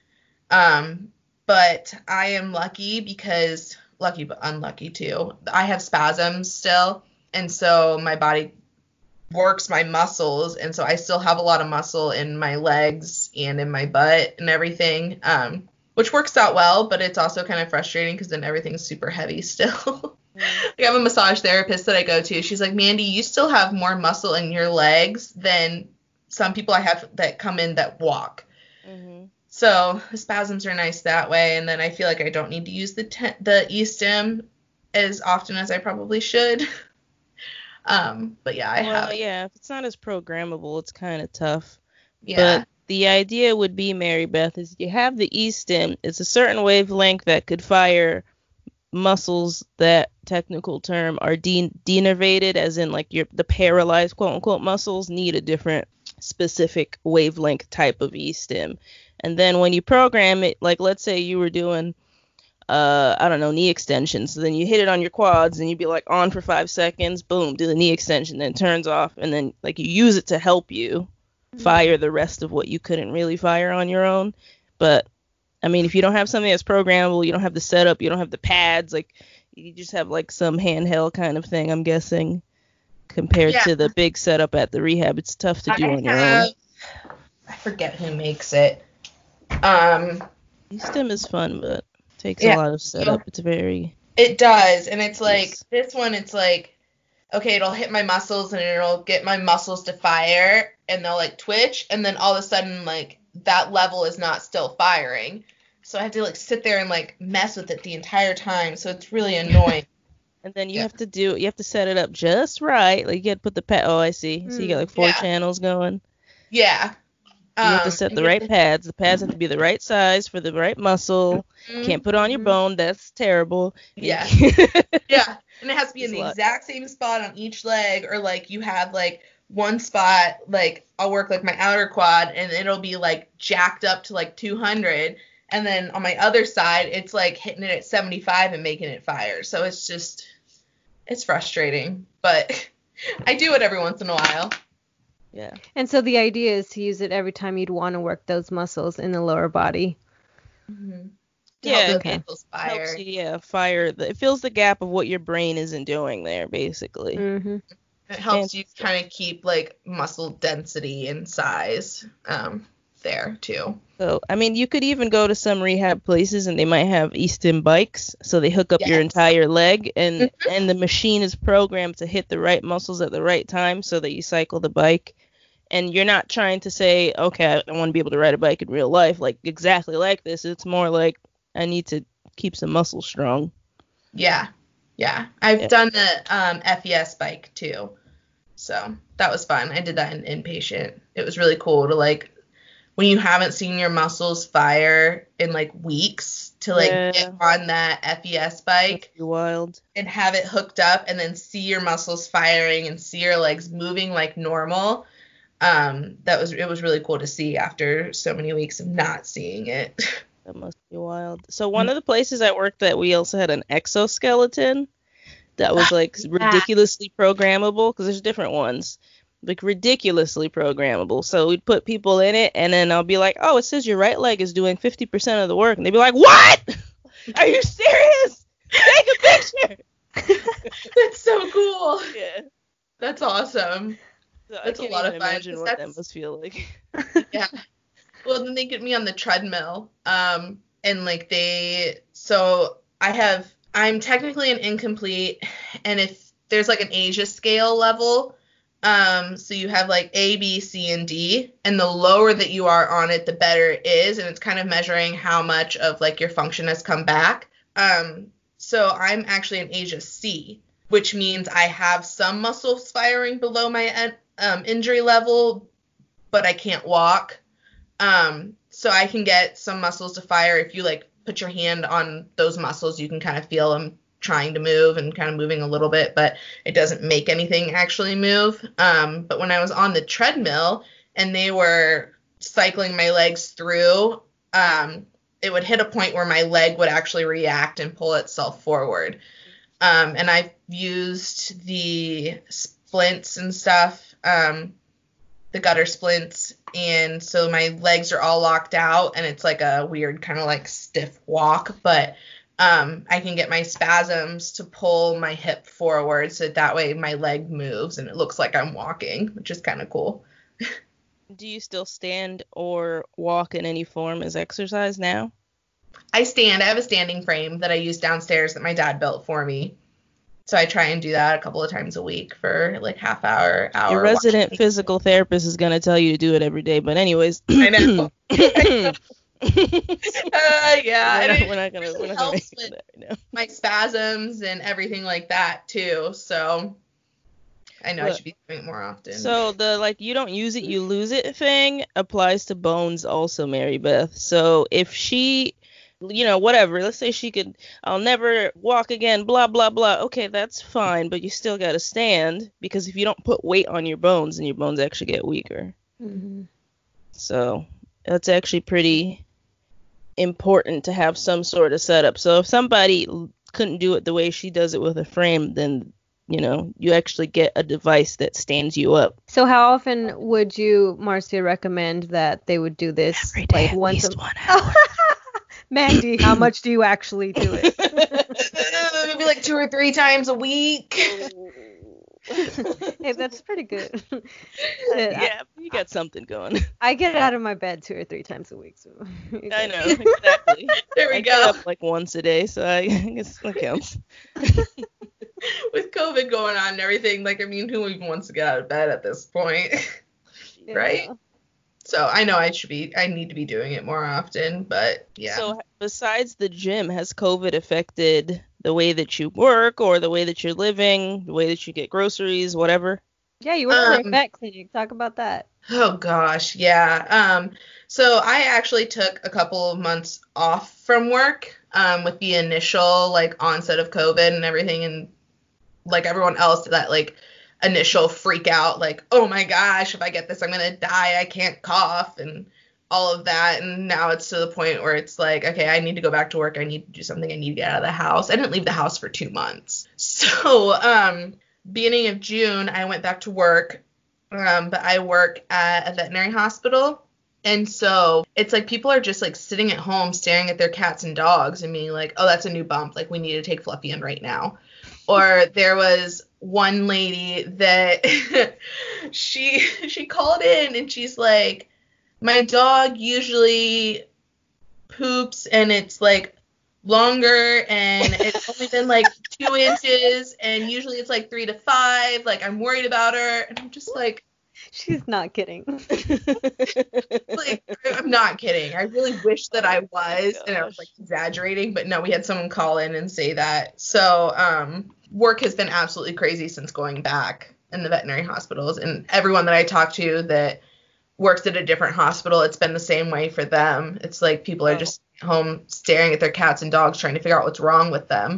Um, but I am lucky because, lucky but unlucky too, I have spasms still, and so my body works my muscles, and so I still have a lot of muscle in my legs and in my butt and everything, um, which works out well, but it's also kind of frustrating because then everything's super heavy still. Mm. Like, I have a massage therapist that I go to. She's like, Mandy, you still have more muscle in your legs than some people I have that come in that walk. Mm-hmm. So the spasms are nice that way, and then I feel like I don't need to use the te- the E-stim as often as I probably should. Um, but yeah, I well, have. Yeah, if it's not as programmable, it's kind of tough. Yeah. But the idea would be, Mary Beth, is you have the E-stim. It's a certain wavelength that could fire muscles that, technical term, are de- denervated, as in like your the paralyzed quote unquote muscles need a different specific wavelength type of E-stim. And then when you program it, like let's say you were doing Uh, I don't know, knee extensions. So then you hit it on your quads and you'd be like on for five seconds, boom, do the knee extension, then it turns off, and then like you use it to help you fire the rest of what you couldn't really fire on your own. But I mean, if you don't have something that's programmable, you don't have the setup, you don't have the pads, like You just have like some handheld kind of thing, I'm guessing, compared Yeah. to the big setup at the rehab. It's tough to do I on your have, own. I forget who makes it. Um, E-stim is fun, but it takes Yeah. a lot of setup. It's very it does, and it's like Yes. this one. It's like, okay, it'll hit my muscles and it'll get my muscles to fire, and they'll like twitch, and then all of a sudden like that level is not still firing. So I have to like sit there and like mess with it the entire time. So it's really annoying. And then you Yeah. have to do you have to set it up just right. Like you got to put the pad. Oh, I see. So you got like four Yeah. channels going. Yeah. You have Um, to set and the you have right to- pads. The pads have to be the right size for the right muscle. Mhm. Can't put it on your Mhm. bone. That's terrible. Yeah. Yeah, and it has to be in It's a the lot. exact same spot on each leg, or like you have like one spot, like I'll work like my outer quad and it'll be like jacked up to like two hundred, and then on my other side it's like hitting it at seventy-five and making it fire. So it's just, it's frustrating, but I do it every once in a while. Yeah. And so the idea is to use it every time you'd want to work those muscles in the lower body. Mm-hmm. Yeah, Help okay. the muscles fire. Helps you, yeah, fire. The, it fills the gap of what your brain isn't doing there, basically. Mm-hmm. It helps you kind of keep like muscle density and size um, there too. So, I mean, you could even go to some rehab places and they might have e-stim bikes, so they hook up your Yes. entire leg, and Mhm. and the machine is programmed to hit the right muscles at the right time, so that you cycle the bike. And you're not trying to say, okay, I want to be able to ride a bike in real life, like exactly like this. It's more like I need to keep some muscles strong. Yeah, yeah. I've Yeah. done the um, F E S bike too, so that was fun. I did that in inpatient. It was really cool to like, when you haven't seen your muscles fire in like weeks, to like Yeah. get on that F E S bike You're wild. and have it hooked up and then see your muscles firing and see your legs moving like normal. Um, that was it was really cool to see after so many weeks of not seeing it. That must be wild. So one of the places I worked at, we also had an exoskeleton that was like ridiculously programmable, because there's different ones, like ridiculously programmable. So we'd put people in it, and then I'll be like, oh, it says your right leg is doing fifty percent of the work, and they'd be like, what? Are you serious? Take a picture. That's so cool. Yeah. That's awesome. So That's a I can't lot even of fun, imagine 'cause what that's- that must feel like. Yeah. Well, then they get me on the treadmill. Um, and like they, so I have, I'm technically an incomplete, and if there's like an Asia scale level, um, so you have like A, B, C, and D, and the lower that you are on it, the better it is, and it's kind of measuring how much of like your function has come back. Um, so I'm actually an Asia C, which means I have some muscles firing below my um, injury level, but I can't walk. Um, so I can get some muscles to fire. If you like put your hand on those muscles, you can kind of feel them trying to move and kind of moving a little bit, but it doesn't make anything actually move. Um, but when I was on the treadmill and they were cycling my legs through, um, it would hit a point where my leg would actually react and pull itself forward. Um, and I've used the splints and stuff, um, the gutter splints, and so my legs are all locked out, and it's like a weird kind of like stiff walk, but um, I can get my spasms to pull my hip forward, so that way my leg moves and it looks like I'm walking, which is kind of cool. Do you still stand or walk in any form as exercise now? I stand. I have a standing frame that I use downstairs that my dad built for me. So I try and do that a couple of times a week for like half hour, hour. Your resident walking. physical therapist is going to tell you to do it every day, but anyways. I know. we're Uh, yeah. and not, it we're not gonna, really we're not gonna helps make with that right now. my spasms and everything like that too. So I know I Look, should be doing it more often. So the like you don't use it, you lose it thing applies to bones also, Mary Beth. So if she, you know, whatever, let's say she could, I'll never walk again, blah, blah, blah. Okay, that's fine, but you still got to stand, because if you don't put weight on your bones, then your bones actually get weaker. Mm-hmm. So that's actually pretty important to have some sort of setup. So if somebody couldn't do it the way she does it with a frame, then, you know, you actually get a device that stands you up. So how often would you, Marcia, recommend that they would do this? Every day, like at once least a one hour. Mandy, how much do you actually do it? It'd be like two or three times a week. Hey, that's pretty good. Yeah, you got something going. I get out of my bed two or three times a week. So I know, exactly. There we I go. get up like once a day, so I guess that counts. With COVID going on and everything, like, I mean, who even wants to get out of bed at this point? Yeah. Right? So I know I should be, I need to be doing it more often, but yeah. So besides the gym, has COVID affected the way that you work or the way that you're living, the way that you get groceries, whatever? Yeah, you work for a Um, vet clinic. Talk about that. Oh gosh, yeah. Um, so I actually took a couple of months off from work, um, with the initial like onset of COVID and everything, and like everyone else, that like initial freak out, like, oh my gosh, if I get this, I'm gonna die. I can't cough and all of that. And now it's to the point where it's like, okay, I need to go back to work. I need to do something. I need to get out of the house. I didn't leave the house for two months. So, um, beginning of June, I went back to work. Um, but I work at a veterinary hospital. And so it's like people are just like sitting at home staring at their cats and dogs and being like, oh, that's a new bump. Like, we need to take Fluffy in right now. Or there was one lady that she she called in and she's like, my dog usually poops and it's like longer and it's only been like two inches and usually it's like three to five. Like, I'm worried about her. And I'm just like, She's not kidding. like, I'm not kidding. I really wish that I was, and I was like exaggerating, but no, we had someone call in and say that. So, um, work has been absolutely crazy since going back in the veterinary hospitals, and everyone that I talk to that works at a different hospital, it's been the same way for them. It's like people are Oh. just home staring at their cats and dogs trying to figure out what's wrong with them.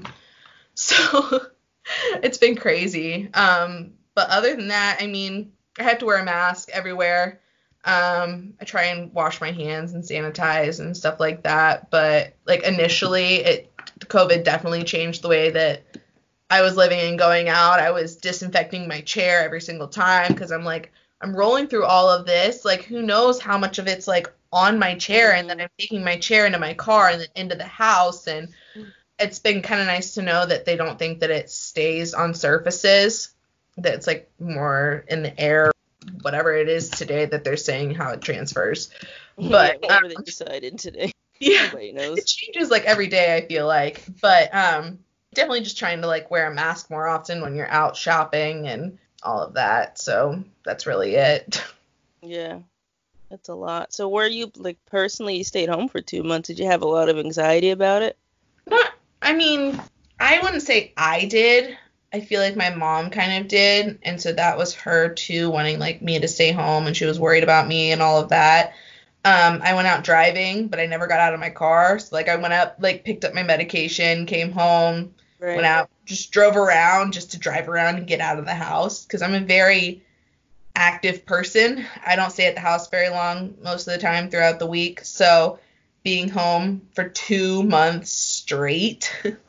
So it's been crazy. Um, but other than that, I mean, I had to wear a mask everywhere. Um, I try and wash my hands and sanitize and stuff like that. But like initially, it COVID definitely changed the way that I was living and going out. I was disinfecting my chair every single time because I'm like, I'm rolling through all of this. Like, who knows how much of it's like on my chair, and then I'm taking my chair into my car and then into the house. And it's been kind of nice to know that they don't think that it stays on surfaces, that it's like more in the air, whatever it is today that they're saying how it transfers. But yeah, whatever um, they decided today. yeah, Nobody knows. it changes like every day, I feel like. But um, definitely just trying to like wear a mask more often when you're out shopping and all of that. So that's really it. Yeah, that's a lot. So were you, like, personally, you stayed home for two months. Did you have a lot of anxiety about it? Not, I mean, I wouldn't say I did. I feel like my mom kind of did, and so that was her too, wanting like me to stay home, and she was worried about me and all of that. Um, I went out driving, but I never got out of my car. So like I went up, like picked up my medication, came home, Right. went out, just drove around just to drive around and get out of the house because I'm a very active person. I don't stay at the house very long most of the time throughout the week. So being home for two months straight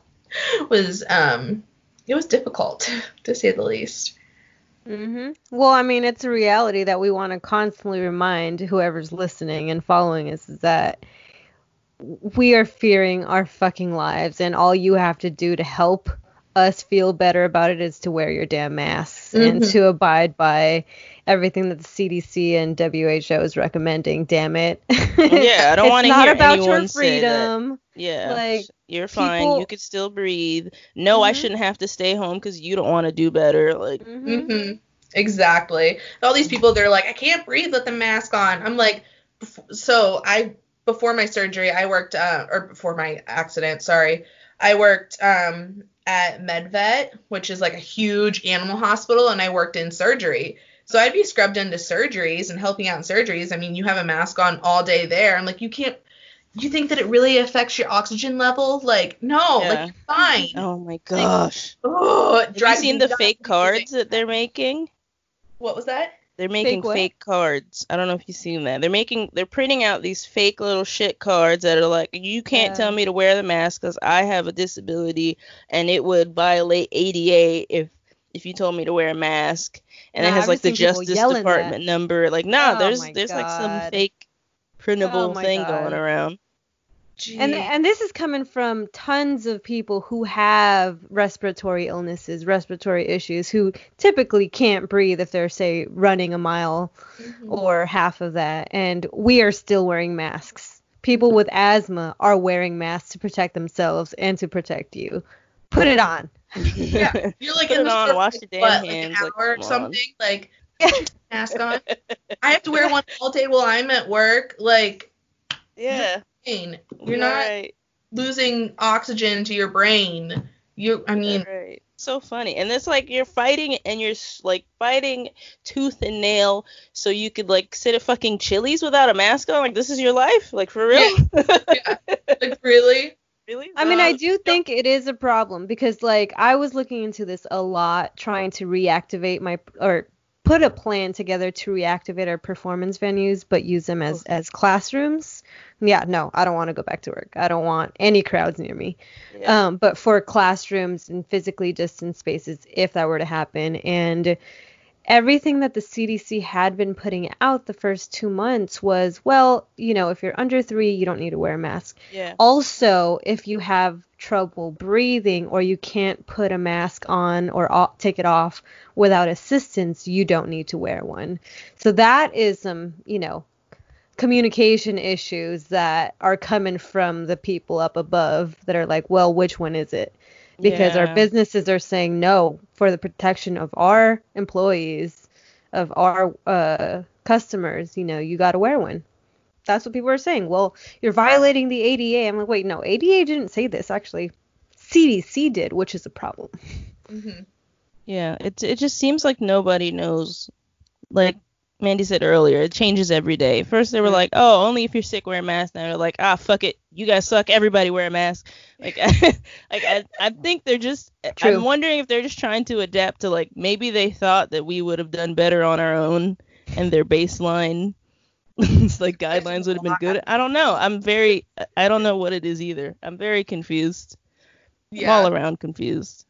was um it was difficult, to say the least. hmm Well, I mean, it's a reality that we want to constantly remind whoever's listening and following us is that we are fearing our fucking lives, and all you have to do to help us feel better about it is to wear your damn masks and Mhm. to abide by everything that the C D C and W H O is recommending. Damn it. Yeah, I don't It's want to not hear about anyone your say that. freedom. Yeah, Like, you're fine. people- You could still breathe. No, I Mhm. shouldn't have to stay home because you don't want to do better. Like, Mhm. hmm Exactly. All these people, they're like, I can't breathe with the mask on. I'm like, bef- so I, before my surgery, I worked, uh, or before my accident, sorry, I worked um, at MedVet, which is like a huge animal hospital, and I worked in surgery. So I'd be scrubbed into surgeries and helping out in surgeries. I mean, you have a mask on all day there. I'm like, you can't, you think that it really affects your oxygen level? Like, no, Yeah. like, you're fine. oh my gosh. Oh, it Have you drives seen me the nuts. fake cards that they're making? What was that? They're making what? fake cards. I don't know if you've seen that. They're making, they're printing out these fake little shit cards that are like, you can't Yeah. tell me to wear the mask because I have a disability and it would violate A D A if if you told me to wear a mask. And Nah, it has I've like the just seen people Justice yelling that. Department number. Like, nah, Oh there's my there's like some God. fake printable Oh my thing God. going around. Gee. And and this is coming from tons of people who have respiratory illnesses, respiratory issues, who typically can't breathe if they're, say, running a mile Mhm. or half of that. And we are still wearing masks. People with asthma are wearing masks to protect themselves and to protect you. Put it on. Yeah, you're like Put in it the on, store wash for, your damn what, like an hands, hour like, or come on. something. Like, mask on. I have to wear one all day while I'm at work. Like, Yeah. you're You're not right. losing oxygen to your brain. You, I mean, You're right. So funny. And it's like you're fighting and you're s- like fighting tooth and nail so you could like sit at fucking Chili's without a mask on. Like, this is your life? Like, for real? yeah, like really. Really? I mean, I Um, do think it is a problem because, like, I was looking into this a lot, trying to reactivate my or put a plan together to reactivate our performance venues, but use them as as classrooms. Yeah, no, I don't want to go back to work. I don't want any crowds near me. Yeah. Um, but for classrooms and physically distant spaces, if that were to happen, and everything that the C D C had been putting out the first two months was, well, you know, if you're under three, you don't need to wear a mask. Yeah. Also, if you have trouble breathing or you can't put a mask on or o- take it off without assistance, you don't need to wear one. So that is some, you know, communication issues that are coming from the people up above that are like, well, which one is it? Because our Yeah. businesses are saying no, for the protection of our employees, of our uh, customers, you know, you got to wear one. That's what people are saying. Well, you're violating the A D A. I'm like, wait, no, A D A didn't say this. Actually, C D C did, which is a problem. Mm-hmm. Yeah. It, it just seems like nobody knows. Like Mandy said earlier, it changes every day. First they were Mhm. like, oh, only if you're sick, wear a mask. Now they're like, ah, fuck it. You guys suck. Everybody wear a mask. Like, like I, I think they're just, True. I'm wondering if they're just trying to adapt to, like, maybe they thought that we would have done better on our own and their baseline, like, guidelines would have been good. I don't know. I'm very, I don't know what it is either. I'm very confused. I'm all Yeah, around confused.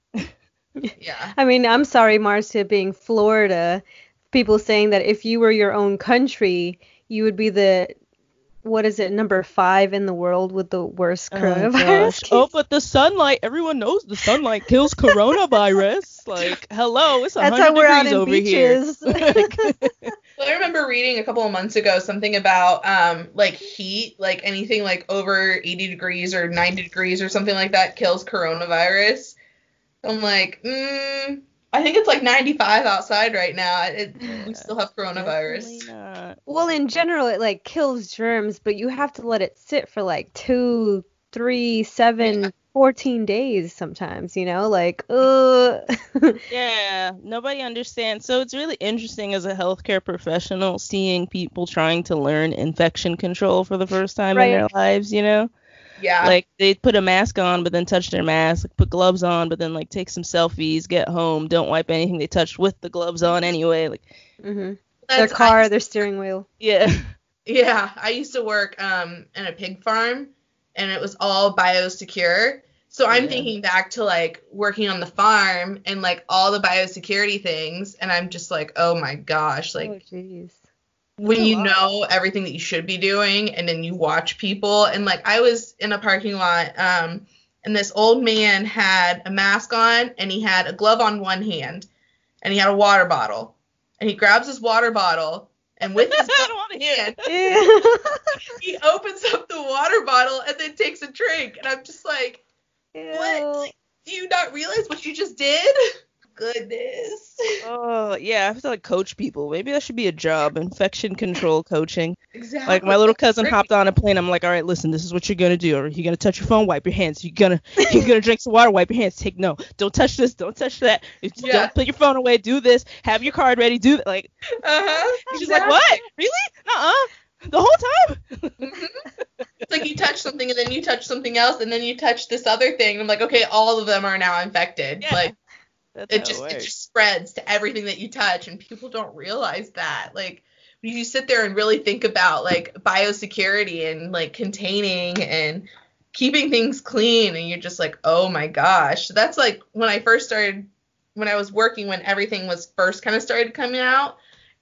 yeah. I mean, I'm sorry, Marcia, being Florida, people saying that if you were your own country, you would be the, what is it, number five in the world with the worst Oh, coronavirus gosh. Oh, case. but the sunlight, everyone knows the sunlight kills coronavirus. Like, hello, it's That's one hundred how we're out degrees in over here. beaches. Like, Well, I remember reading a couple of months ago something about um like heat, like anything like over eighty degrees or ninety degrees or something like that kills coronavirus. I'm like, mm, I think it's like ninety-five outside right now. It, we still have definitely coronavirus. not. Well, in general, it like kills germs, but you have to let it sit for like two, three, seven, Yeah. fourteen days sometimes, you know, like, uh. Yeah, nobody understands. So it's really interesting as a healthcare professional seeing people trying to learn infection control for the first time in their Right. lives, you know? Yeah. Like, they put a mask on, but then touch their mask, put gloves on, but then, like, take some selfies, get home, don't wipe anything they touched with the gloves on anyway. Like, hmm Their That's, I car, used- their steering wheel. yeah. yeah, I used to work um in a pig farm, and it was all biosecure. So I'm Yeah. thinking back to like working on the farm and like all the biosecurity things, and I'm just like, oh my gosh, like Oh, jeez. when a you lot. know everything that you should be doing, and then you watch people, and like I was in a parking lot, um, and this old man had a mask on, and he had a glove on one hand, and he had a water bottle, and he grabs his water bottle, and with his I don't want to hear it. Ew. he opens up the water bottle and then takes a drink, and I'm just like, what? Ew. Like, do you not realize what you just did? Goodness. Oh, yeah, I have to, like, coach people. Maybe that should be a job, infection control coaching. Exactly. Like, my little cousin Great. hopped on a plane. I'm like, all right, listen, this is what you're gonna do. You're gonna touch your phone, wipe your hands. You're gonna you're gonna drink some water, wipe your hands. Take no, don't touch this, don't touch that. Yeah. Don't put your phone away. Do this. Have your card ready. Do that. Like, Uh-huh. she's like, what? Really? Uh-uh. The whole time? Mhm. It's like you touch something and then you touch something else and then you touch this other thing. I'm like, okay, all of them are now infected. Yeah. Like That's it how just it works. just spreads to everything that you touch, and people don't realize that. Like when you sit there and really think about like biosecurity and like containing and keeping things clean, and you're just like, oh my gosh. So that's like when I first started, when I was working, when everything was first kind of started coming out,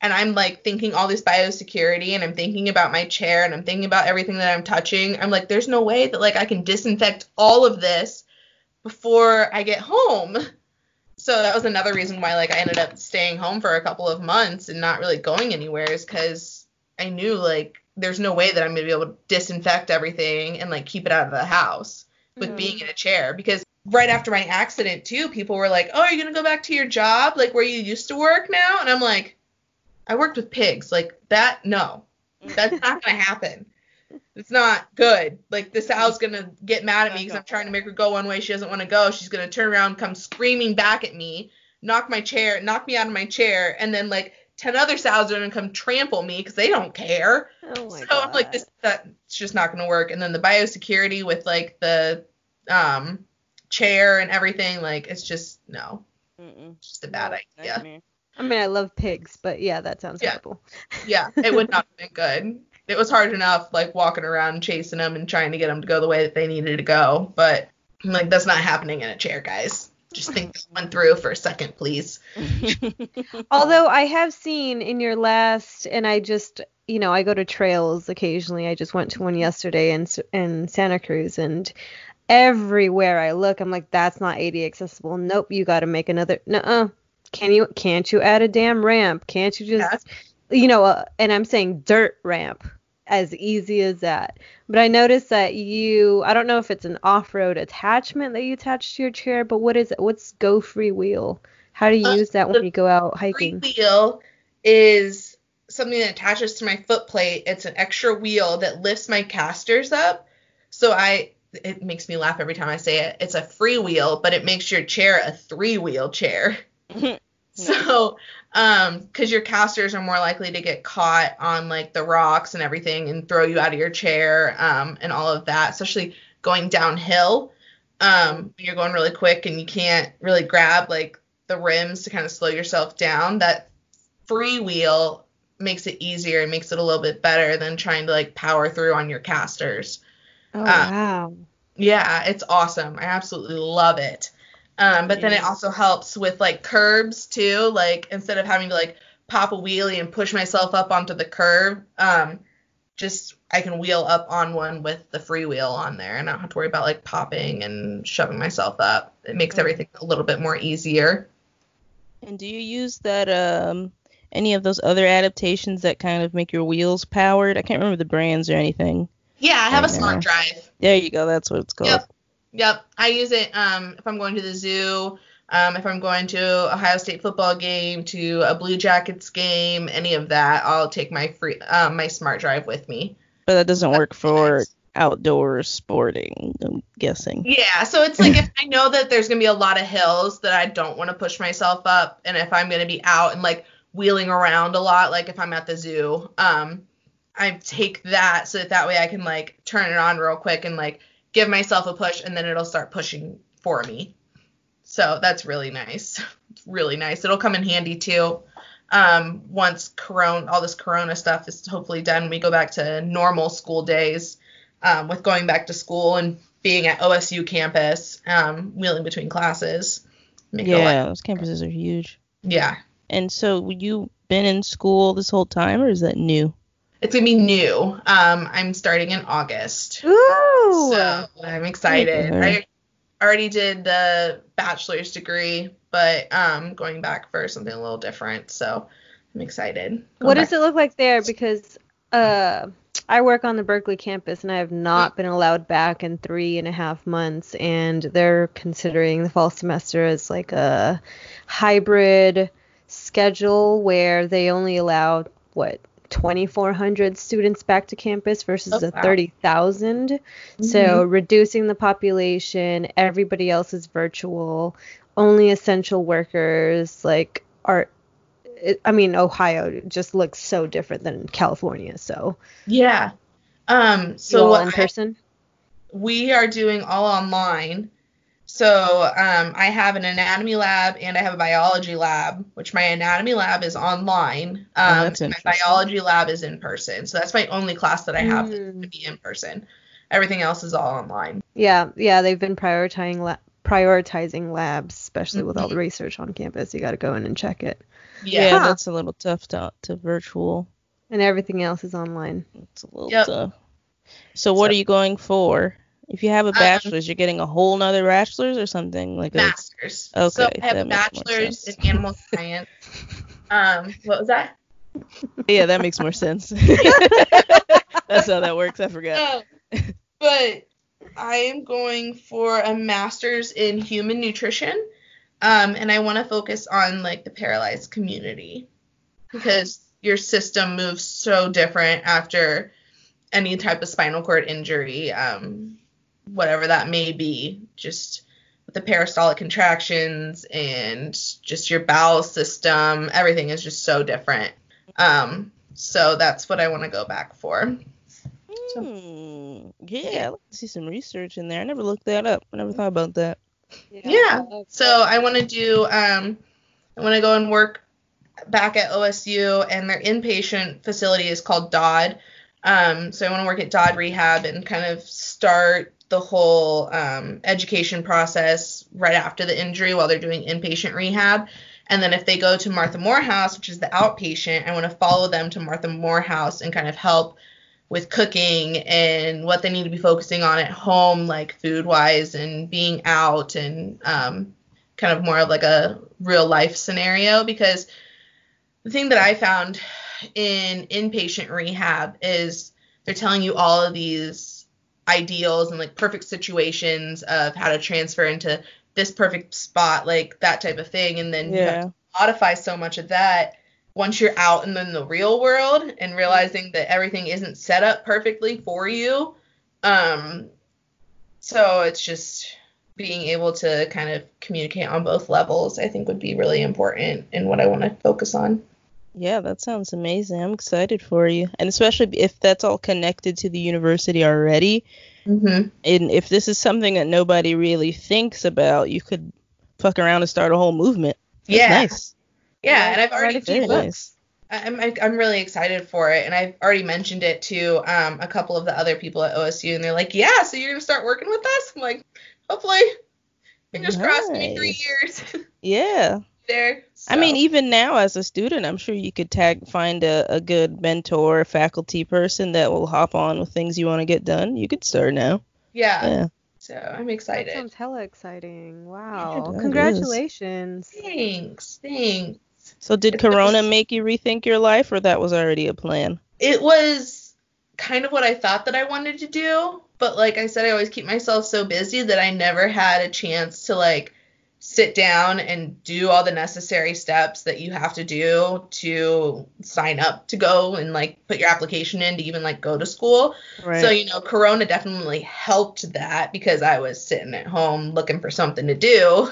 and I'm like thinking all this biosecurity, and I'm thinking about my chair, and I'm thinking about everything that I'm touching. I'm like, there's no way that like I can disinfect all of this before I get home. So that was another reason why like I ended up staying home for a couple of months and not really going anywhere, is because I knew like there's no way that I'm gonna be able to disinfect everything and like keep it out of the house with mm. being in a chair. Because right after my accident too, people were like, oh, are you gonna go back to your job, like where you used to work now? And I'm like, I worked with pigs, like that, no, that's not gonna happen. It's not good. Like, the sow's gonna get mad at me because I'm trying to make her go one way. She doesn't want to go. She's gonna turn around, come screaming back at me, knock my chair, knock me out of my chair, and then like ten other sows are gonna come trample me because they don't care. Oh my so God. I'm like, this that's just not gonna work. And then the biosecurity with like the um chair and everything, like it's just no, Mm-mm. it's just a bad no, idea. Nightmare. I mean, I love pigs, but yeah, that sounds yeah. horrible. Yeah, it would not have been good. It was hard enough, like, walking around chasing them and trying to get them to go the way that they needed to go. But, like, that's not happening in a chair, guys. Just think this one through for a second, please. Although I have seen in your last, and I just, you know, I go to trails occasionally. I just went to one yesterday in, in Santa Cruz, and everywhere I look, I'm like, that's not A D A accessible. Nope, you got to make another. Nuh-uh. Can you, can't you add a damn ramp? Can't you just... Yes. You know, uh, and I'm saying dirt ramp, as easy as that. But I noticed that you, I don't know if it's an off-road attachment that you attach to your chair, but what is it? What's Go Free Wheel? How do you uh, use that when you go out hiking? Free Wheel is something that attaches to my foot plate. It's an extra wheel that lifts my casters up. So I, it makes me laugh every time I say it. It's a free wheel, but it makes your chair a three-wheel chair. So, um, because your casters are more likely to get caught on like the rocks and everything and throw you out of your chair, um, and all of that, especially going downhill, um, when you're going really quick and you can't really grab like the rims to kind of slow yourself down. That free wheel makes it easier and makes it a little bit better than trying to like power through on your casters. Oh, um, wow. Yeah, it's awesome. I absolutely love it. Um, but then it also helps with like curbs too. Like, instead of having to like pop a wheelie and push myself up onto the curb, um, just I can wheel up on one with the free wheel on there, and I don't have to worry about like popping and shoving myself up. It makes everything a little bit more easier. And do you use that um any of those other adaptations that kind of make your wheels powered? I can't remember the brands or anything. Yeah, I have right a Smart now. Drive. There you go. That's what it's called. Yep. Yep, I use it um, if I'm going to the zoo, um, if I'm going to Ohio State football game, to a Blue Jackets game, any of that. I'll take my free um, my Smart Drive with me. But that doesn't That's work for nice. Outdoor sporting, I'm guessing. Yeah, so it's like if I know that there's going to be a lot of hills that I don't want to push myself up, and if I'm going to be out and like wheeling around a lot, like if I'm at the zoo, um, I take that so that that way I can like turn it on real quick and like give myself a push, and then it'll start pushing for me. So that's really nice. It's really nice. It'll come in handy too. Um, once corona, all this corona stuff is hopefully done, we go back to normal school days, um, with going back to school and being at O S U campus, um, wheeling between classes. Make yeah, those campuses are huge. Yeah. And so you been in school this whole time, or is that new? It's going to be new. Um, I'm starting in August. Ooh! So I'm excited. Mm-hmm. I already did the bachelor's degree, but um, going back for something a little different. So I'm excited. Going what does it look like there? Because uh, I work on the Berkeley campus, and I have not mm-hmm. been allowed back in three and a half months. And they're considering the fall semester as like a hybrid schedule where they only allow, what, twenty-four hundred students back to campus versus oh, the wow. thirty thousand. Mm-hmm. So reducing the population, everybody else is virtual, only essential workers like are, I mean, Ohio just looks so different than California. So yeah. Um, so you all what in person? I, we are doing all online. So um, I have an anatomy lab and I have a biology lab, which my anatomy lab is online. Um, oh, that's my biology lab is in person. So that's my only class that I have mm. that's going to be in person. Everything else is all online. Yeah, yeah, they've been prioritizing la- prioritizing labs, especially Mm-hmm. with all the research on campus. You got to go in and check it. Yeah, Yeah. Huh. that's a little tough to, to virtual. And everything else is online. It's a little Yep. tough. So what So- are you going for? If you have a Um, bachelor's, you're getting a whole nother bachelor's or something like a Masters. Okay, So I have that a makes more bachelor's sense. in animal science. Um, what was that? Yeah, that makes more sense. That's how that works. I forgot. Oh, but I am going for a master's in human nutrition, um, and I want to focus on like the paralyzed community because your system moves so different after any type of spinal cord injury, um, whatever that may be, just with the peristaltic contractions and just your bowel system, everything is just so different. Um, so that's what I want to go back for. Hmm. Yeah, let's see some research in there. I never looked that up. I never thought about that. Yeah. So I want to do, um, I want to go and work back at O S U, and their inpatient facility is called Dodd. Um, so I want to work at Dodd Rehab and kind of start the whole um, education process right after the injury while they're doing inpatient rehab. And then if they go to Martha Morehouse, which is the outpatient, I want to follow them to Martha Morehouse and kind of help with cooking and what they need to be focusing on at home, like food wise and being out, and um, kind of more of like a real life scenario. Because the thing that I found in inpatient rehab is they're telling you all of these ideals and like perfect situations of how to transfer into this perfect spot, like that type of thing. And then you have Yeah. to modify so much of that once you're out in the, in the real world and realizing that everything isn't set up perfectly for you. Um, so it's just being able to kind of communicate on both levels, I think would be really important and what I want to focus on. Yeah, that sounds amazing. I'm excited for you. And especially if that's all connected to the university already. Mm-hmm. And if this is something that nobody really thinks about, you could fuck around and start a whole movement. That's Yeah. nice. Yeah, and I've already Write a few Very books. nice. I'm I'm really excited for it, and I've already mentioned it to um a couple of the other people at O S U, and they're like, "Yeah, so you're gonna start working with us?" I'm like, "Hopefully, fingers crossed, maybe three Nice. years Yeah. there." I mean, So, even now as a student, I'm sure you could tag find a, a good mentor, faculty person that will hop on with things you want to get done. You could start now. yeah, Yeah. so I'm That excited. sounds hella exciting. Wow. that is. Congratulations. Thanks, thanks. So did It's Corona just- make you rethink your life, or that was already a plan? It was kind of what I thought that I wanted to do, but like I said, I always keep myself so busy that I never had a chance to like sit down and do all the necessary steps that you have to do to sign up to go and like put your application in to even like go to school. Right. So, you know, Corona definitely helped that because I was sitting at home looking for something to do.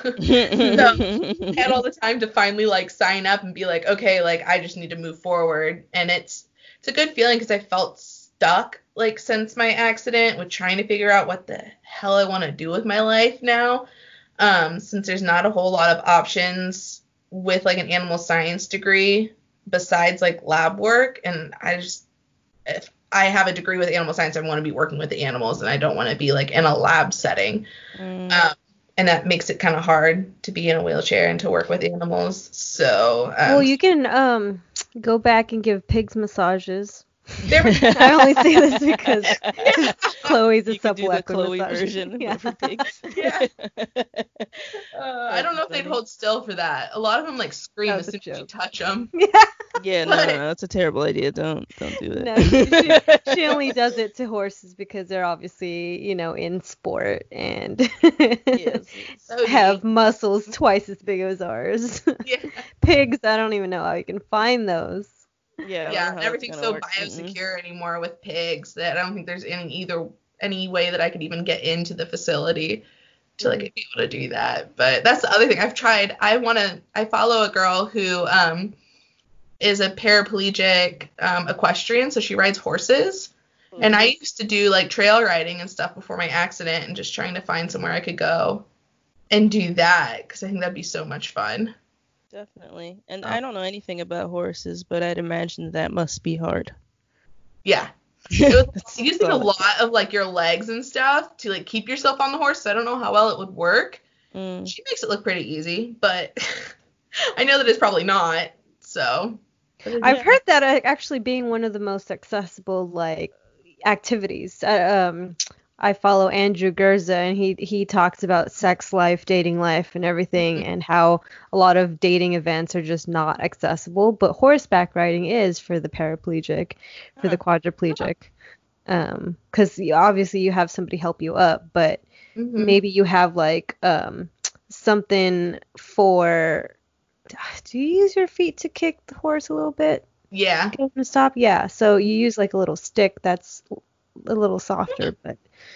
I had all the time to finally like sign up and be like, okay, like I just need to move forward. And it's it's a good feeling because I felt stuck like since my accident with trying to figure out what the hell I want to do with my life now. Um, since there's not a whole lot of options with like an animal science degree besides like lab work. And I just, if I have a degree with animal science, I want to be working with the animals and I don't want to be like in a lab setting. Mm. Um, and that makes it kind of hard to be in a wheelchair and to work with animals. So, um, Well, you can um go back and give pigs massages. there we go. I only say this because Chloe's a You could do the subway Chloe massage. version Yeah. but for pigs. Yeah. Uh, I don't know if they'd funny. hold still for that. A lot of them like scream That as was a soon as you joke. touch them. Yeah, no, no, no, that's a terrible idea. Don't don't do that. No, she, she, she only does it to horses because they're obviously, you know, in sport and Yes. So have muscles twice as big as ours. Yeah. Pigs, I don't even know how you can find those. Yeah, I don't know Yeah, how and that's everything's gonna so work. Mm-mm. biosecure anymore with pigs that I don't think there's any either any way that I could even get into the facility to like be able to do that. But that's the other thing I've tried. I want to. I follow a girl who um is a paraplegic um, equestrian, so she rides horses. And I used to do like trail riding and stuff before my accident, and just trying to find somewhere I could go and do that because I think that'd be so much fun. Definitely. And Oh. I don't know anything about horses, but I'd imagine that must be hard. Yeah. It was That's using a all. lot of like your legs and stuff to like keep yourself on the horse. So I don't know how well it would work. Mm. She makes it look pretty easy, but I know that it's probably not. So I've heard that uh, actually being one of the most accessible like activities. Uh, um, I follow Andrew Gurza, and he he talks about sex life, dating life, and everything, and how a lot of dating events are just not accessible. But horseback riding is for the paraplegic, for the quadriplegic, um, because obviously you have somebody help you up, but Mhm. maybe you have like um something for. Do you use your feet to kick the horse a little bit? Yeah. Get him to stop? Yeah. So you use like a little stick that's a little softer, but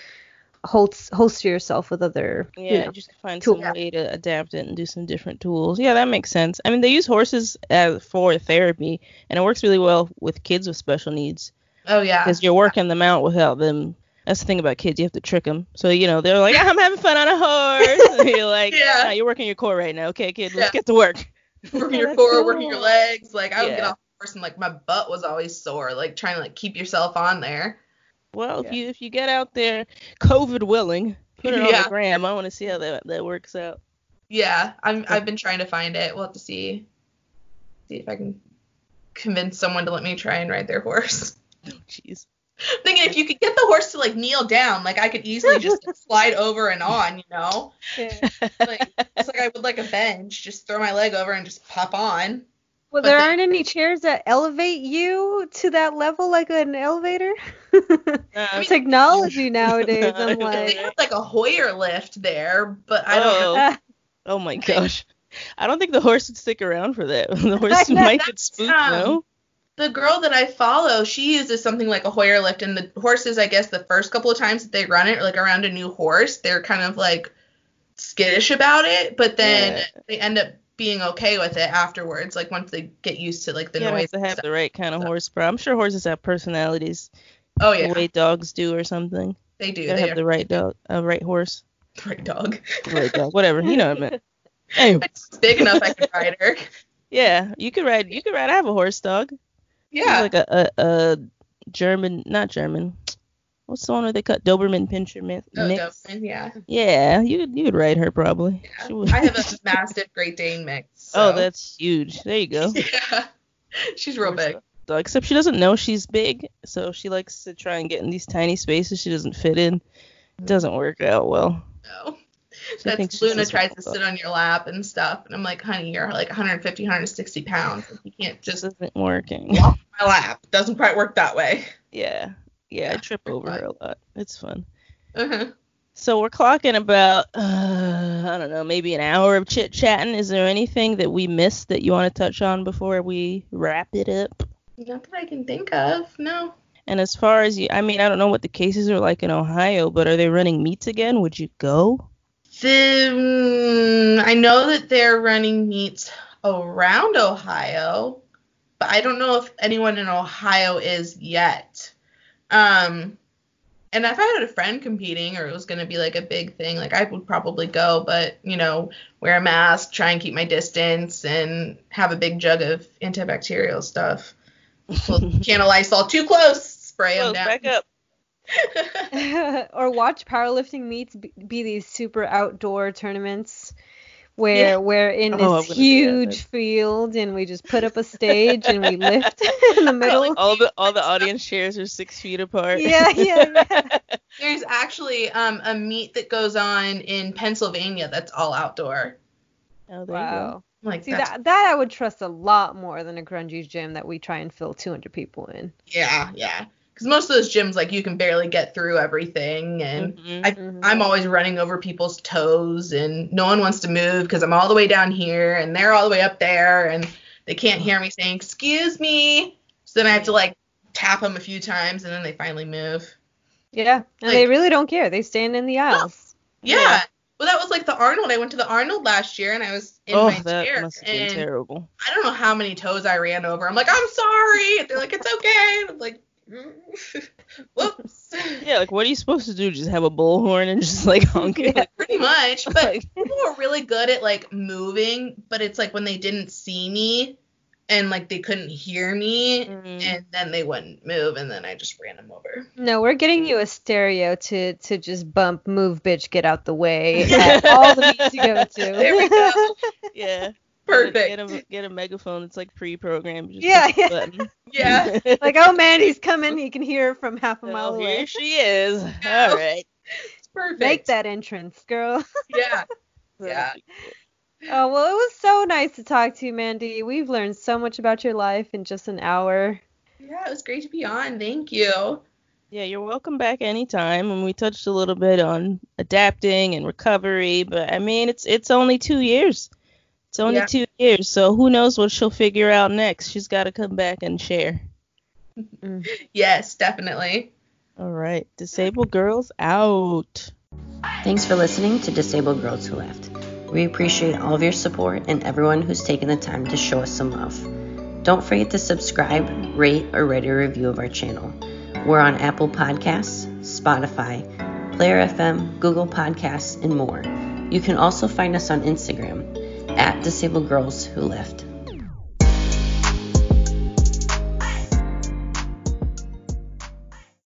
holds holster yourself with other, Yeah, you know. just find tools. some way to adapt it and do some different tools. Yeah, that makes sense. I mean, they use horses as for therapy, and it works really well with kids with special needs Oh yeah. because you're working them out without them. That's the thing about kids, you have to trick them. So, you know, they're like, I'm having fun on a horse. And you're like, Yeah. nah, you're working your core right now. Okay, kid, let's Yeah. get to work. Working Oh, your that's core, cool. working your legs. Like I would get Yeah. off the horse and like my butt was always sore. Like trying to like keep yourself on there. Well, if Yeah. you if you get out there, COVID willing, put it on Yeah. the gram. I want to see how that, that works out. Yeah. I'm I've been trying to find it. We'll have to see see if I can convince someone to let me try and ride their horse. Jeez. I'm thinking if you could get the horse to like kneel down, like I could easily just like, slide over and on, you know? Yeah. Like it's like I would like a bench, just throw my leg over and just pop on. Well, But there then- aren't any chairs that elevate you to that level like an elevator. Uh, Technology nowadays, I'm Right. like, They have like a Hoyer lift there, but I don't know. Oh. ah, Oh my gosh. I don't think the horse would stick around for that. The horse I know. might get spooked, Um, no? The girl that I follow, she uses something like a Hoyer lift, and the horses, I guess, the first couple of times that they run it, like around a new horse, they're kind of like skittish about it, but then Yeah. they end up being okay with it afterwards, like once they get used to like the You noise. have to and have stuff. the right kind of So- horsepower. I'm sure horses have personalities Oh yeah, the way dogs do or something. they do. You They have have the right dog, uh, right horse, the right dog. the right dog, whatever. You know what I meant. Anyway, It's big enough I can ride her. yeah, you could ride. You could ride. I have a horse dog. He's Yeah. like a, a a German, not German. What's the one where they cut Doberman Pinscher mi- Oh, mix? Doberman, yeah. Yeah, you could you could ride her probably. Yeah. She would- I have a mastiff Great Dane mix. Oh, so- that's huge. There you go. Yeah. She's real big. Dog, except she doesn't know she's big, so she likes to try and get in these tiny spaces she doesn't fit in. It doesn't work out well. No. She thinks That's she's Luna this tries to small sit dog. on your lap and stuff, and I'm like, honey, you're like one fifty, one sixty pounds. You can't Just just isn't working. walk my lap. Doesn't quite work that way. Yeah, yeah, I Yeah, trip pretty over fun. her a lot. It's fun. Uh-huh. So we're clocking about, uh, I don't know, maybe an hour of chit chatting. Is there anything that we missed that you want to touch on before we wrap it up? Not that I can think of. No. And as far as you, I mean, I don't know what the cases are like in Ohio, but are they running meets again? Would you go? The, mm, I know that they're running meets around Ohio, but I don't know if anyone in Ohio is yet. Um, and if I had a friend competing or it was going to be like a big thing, like I would probably go, but, you know, wear a mask, try and keep my distance, and have a big jug of antibacterial stuff. Well, can of Lysol too close, spray them Close, down. back up. or watch powerlifting meets be, be these super outdoor tournaments where Yeah. we're in Oh, this I'm gonna do that. huge field and we just put up a stage and we lift in the middle. All the all the audience chairs are six feet apart. Yeah, yeah, yeah. There's actually um, a meet that goes on in Pennsylvania that's all outdoor. Oh, there you go. Wow. Like See, that's, that that I would trust a lot more than a grungy gym that we try and fill two hundred people in. yeah, yeah. Because most of those gyms, like, you can barely get through everything, and Mhm. I, Mhm. I'm always running over people's toes, and no one wants to move because I'm all the way down here, and they're all the way up there, and they can't hear me saying, excuse me. So then I have to, like, tap them a few times, and then they finally move. Yeah, and Like- they really don't care. They stand in the aisles. Yeah. Yeah. Well, that was like the Arnold. I went to the Arnold last year, and I was in Oh, my that chair, must have been and terrible. I don't know how many toes I ran over. I'm like, I'm sorry. And they're like, it's okay. And I'm like, whoops. Yeah, like what are you supposed to do? Just have a bullhorn and just like honk it? Yeah. Pretty much. But Like- people were really good at like moving, but it's like when they didn't see me, and like they couldn't hear me, Mm. and then they wouldn't move, and then I just ran them over. No, we're getting you a stereo to to just bump, move, bitch, get out the way at all the meetings you go to. There we go. Yeah. Perfect. Get a, get a megaphone. It's like pre-programmed. Just Yeah, push the yeah. button. Yeah. Like, oh man, he's coming. You can hear her from half a mile Oh, away. here she is. All right. It's perfect. Make that entrance, girl. Yeah. Yeah. Oh, well, it was so nice to talk to you, Mandy. We've learned so much about your life in just an hour. Yeah, it was great to be on. Thank you. Yeah, you're welcome back anytime. And we touched a little bit on adapting and recovery, but I mean, it's it's only two years. It's only Yeah. two years, so who knows what she'll figure out next. She's got to come back and share. Yes, definitely. All right, Disabled Girls out. Thanks for listening to Disabled Girls Who Left. We appreciate all of your support and everyone who's taken the time to show us some love. Don't forget to subscribe, rate, or write a review of our channel. We're on Apple Podcasts, Spotify, Player F M, Google Podcasts, and more. You can also find us on Instagram at Disabled Girls Who Left.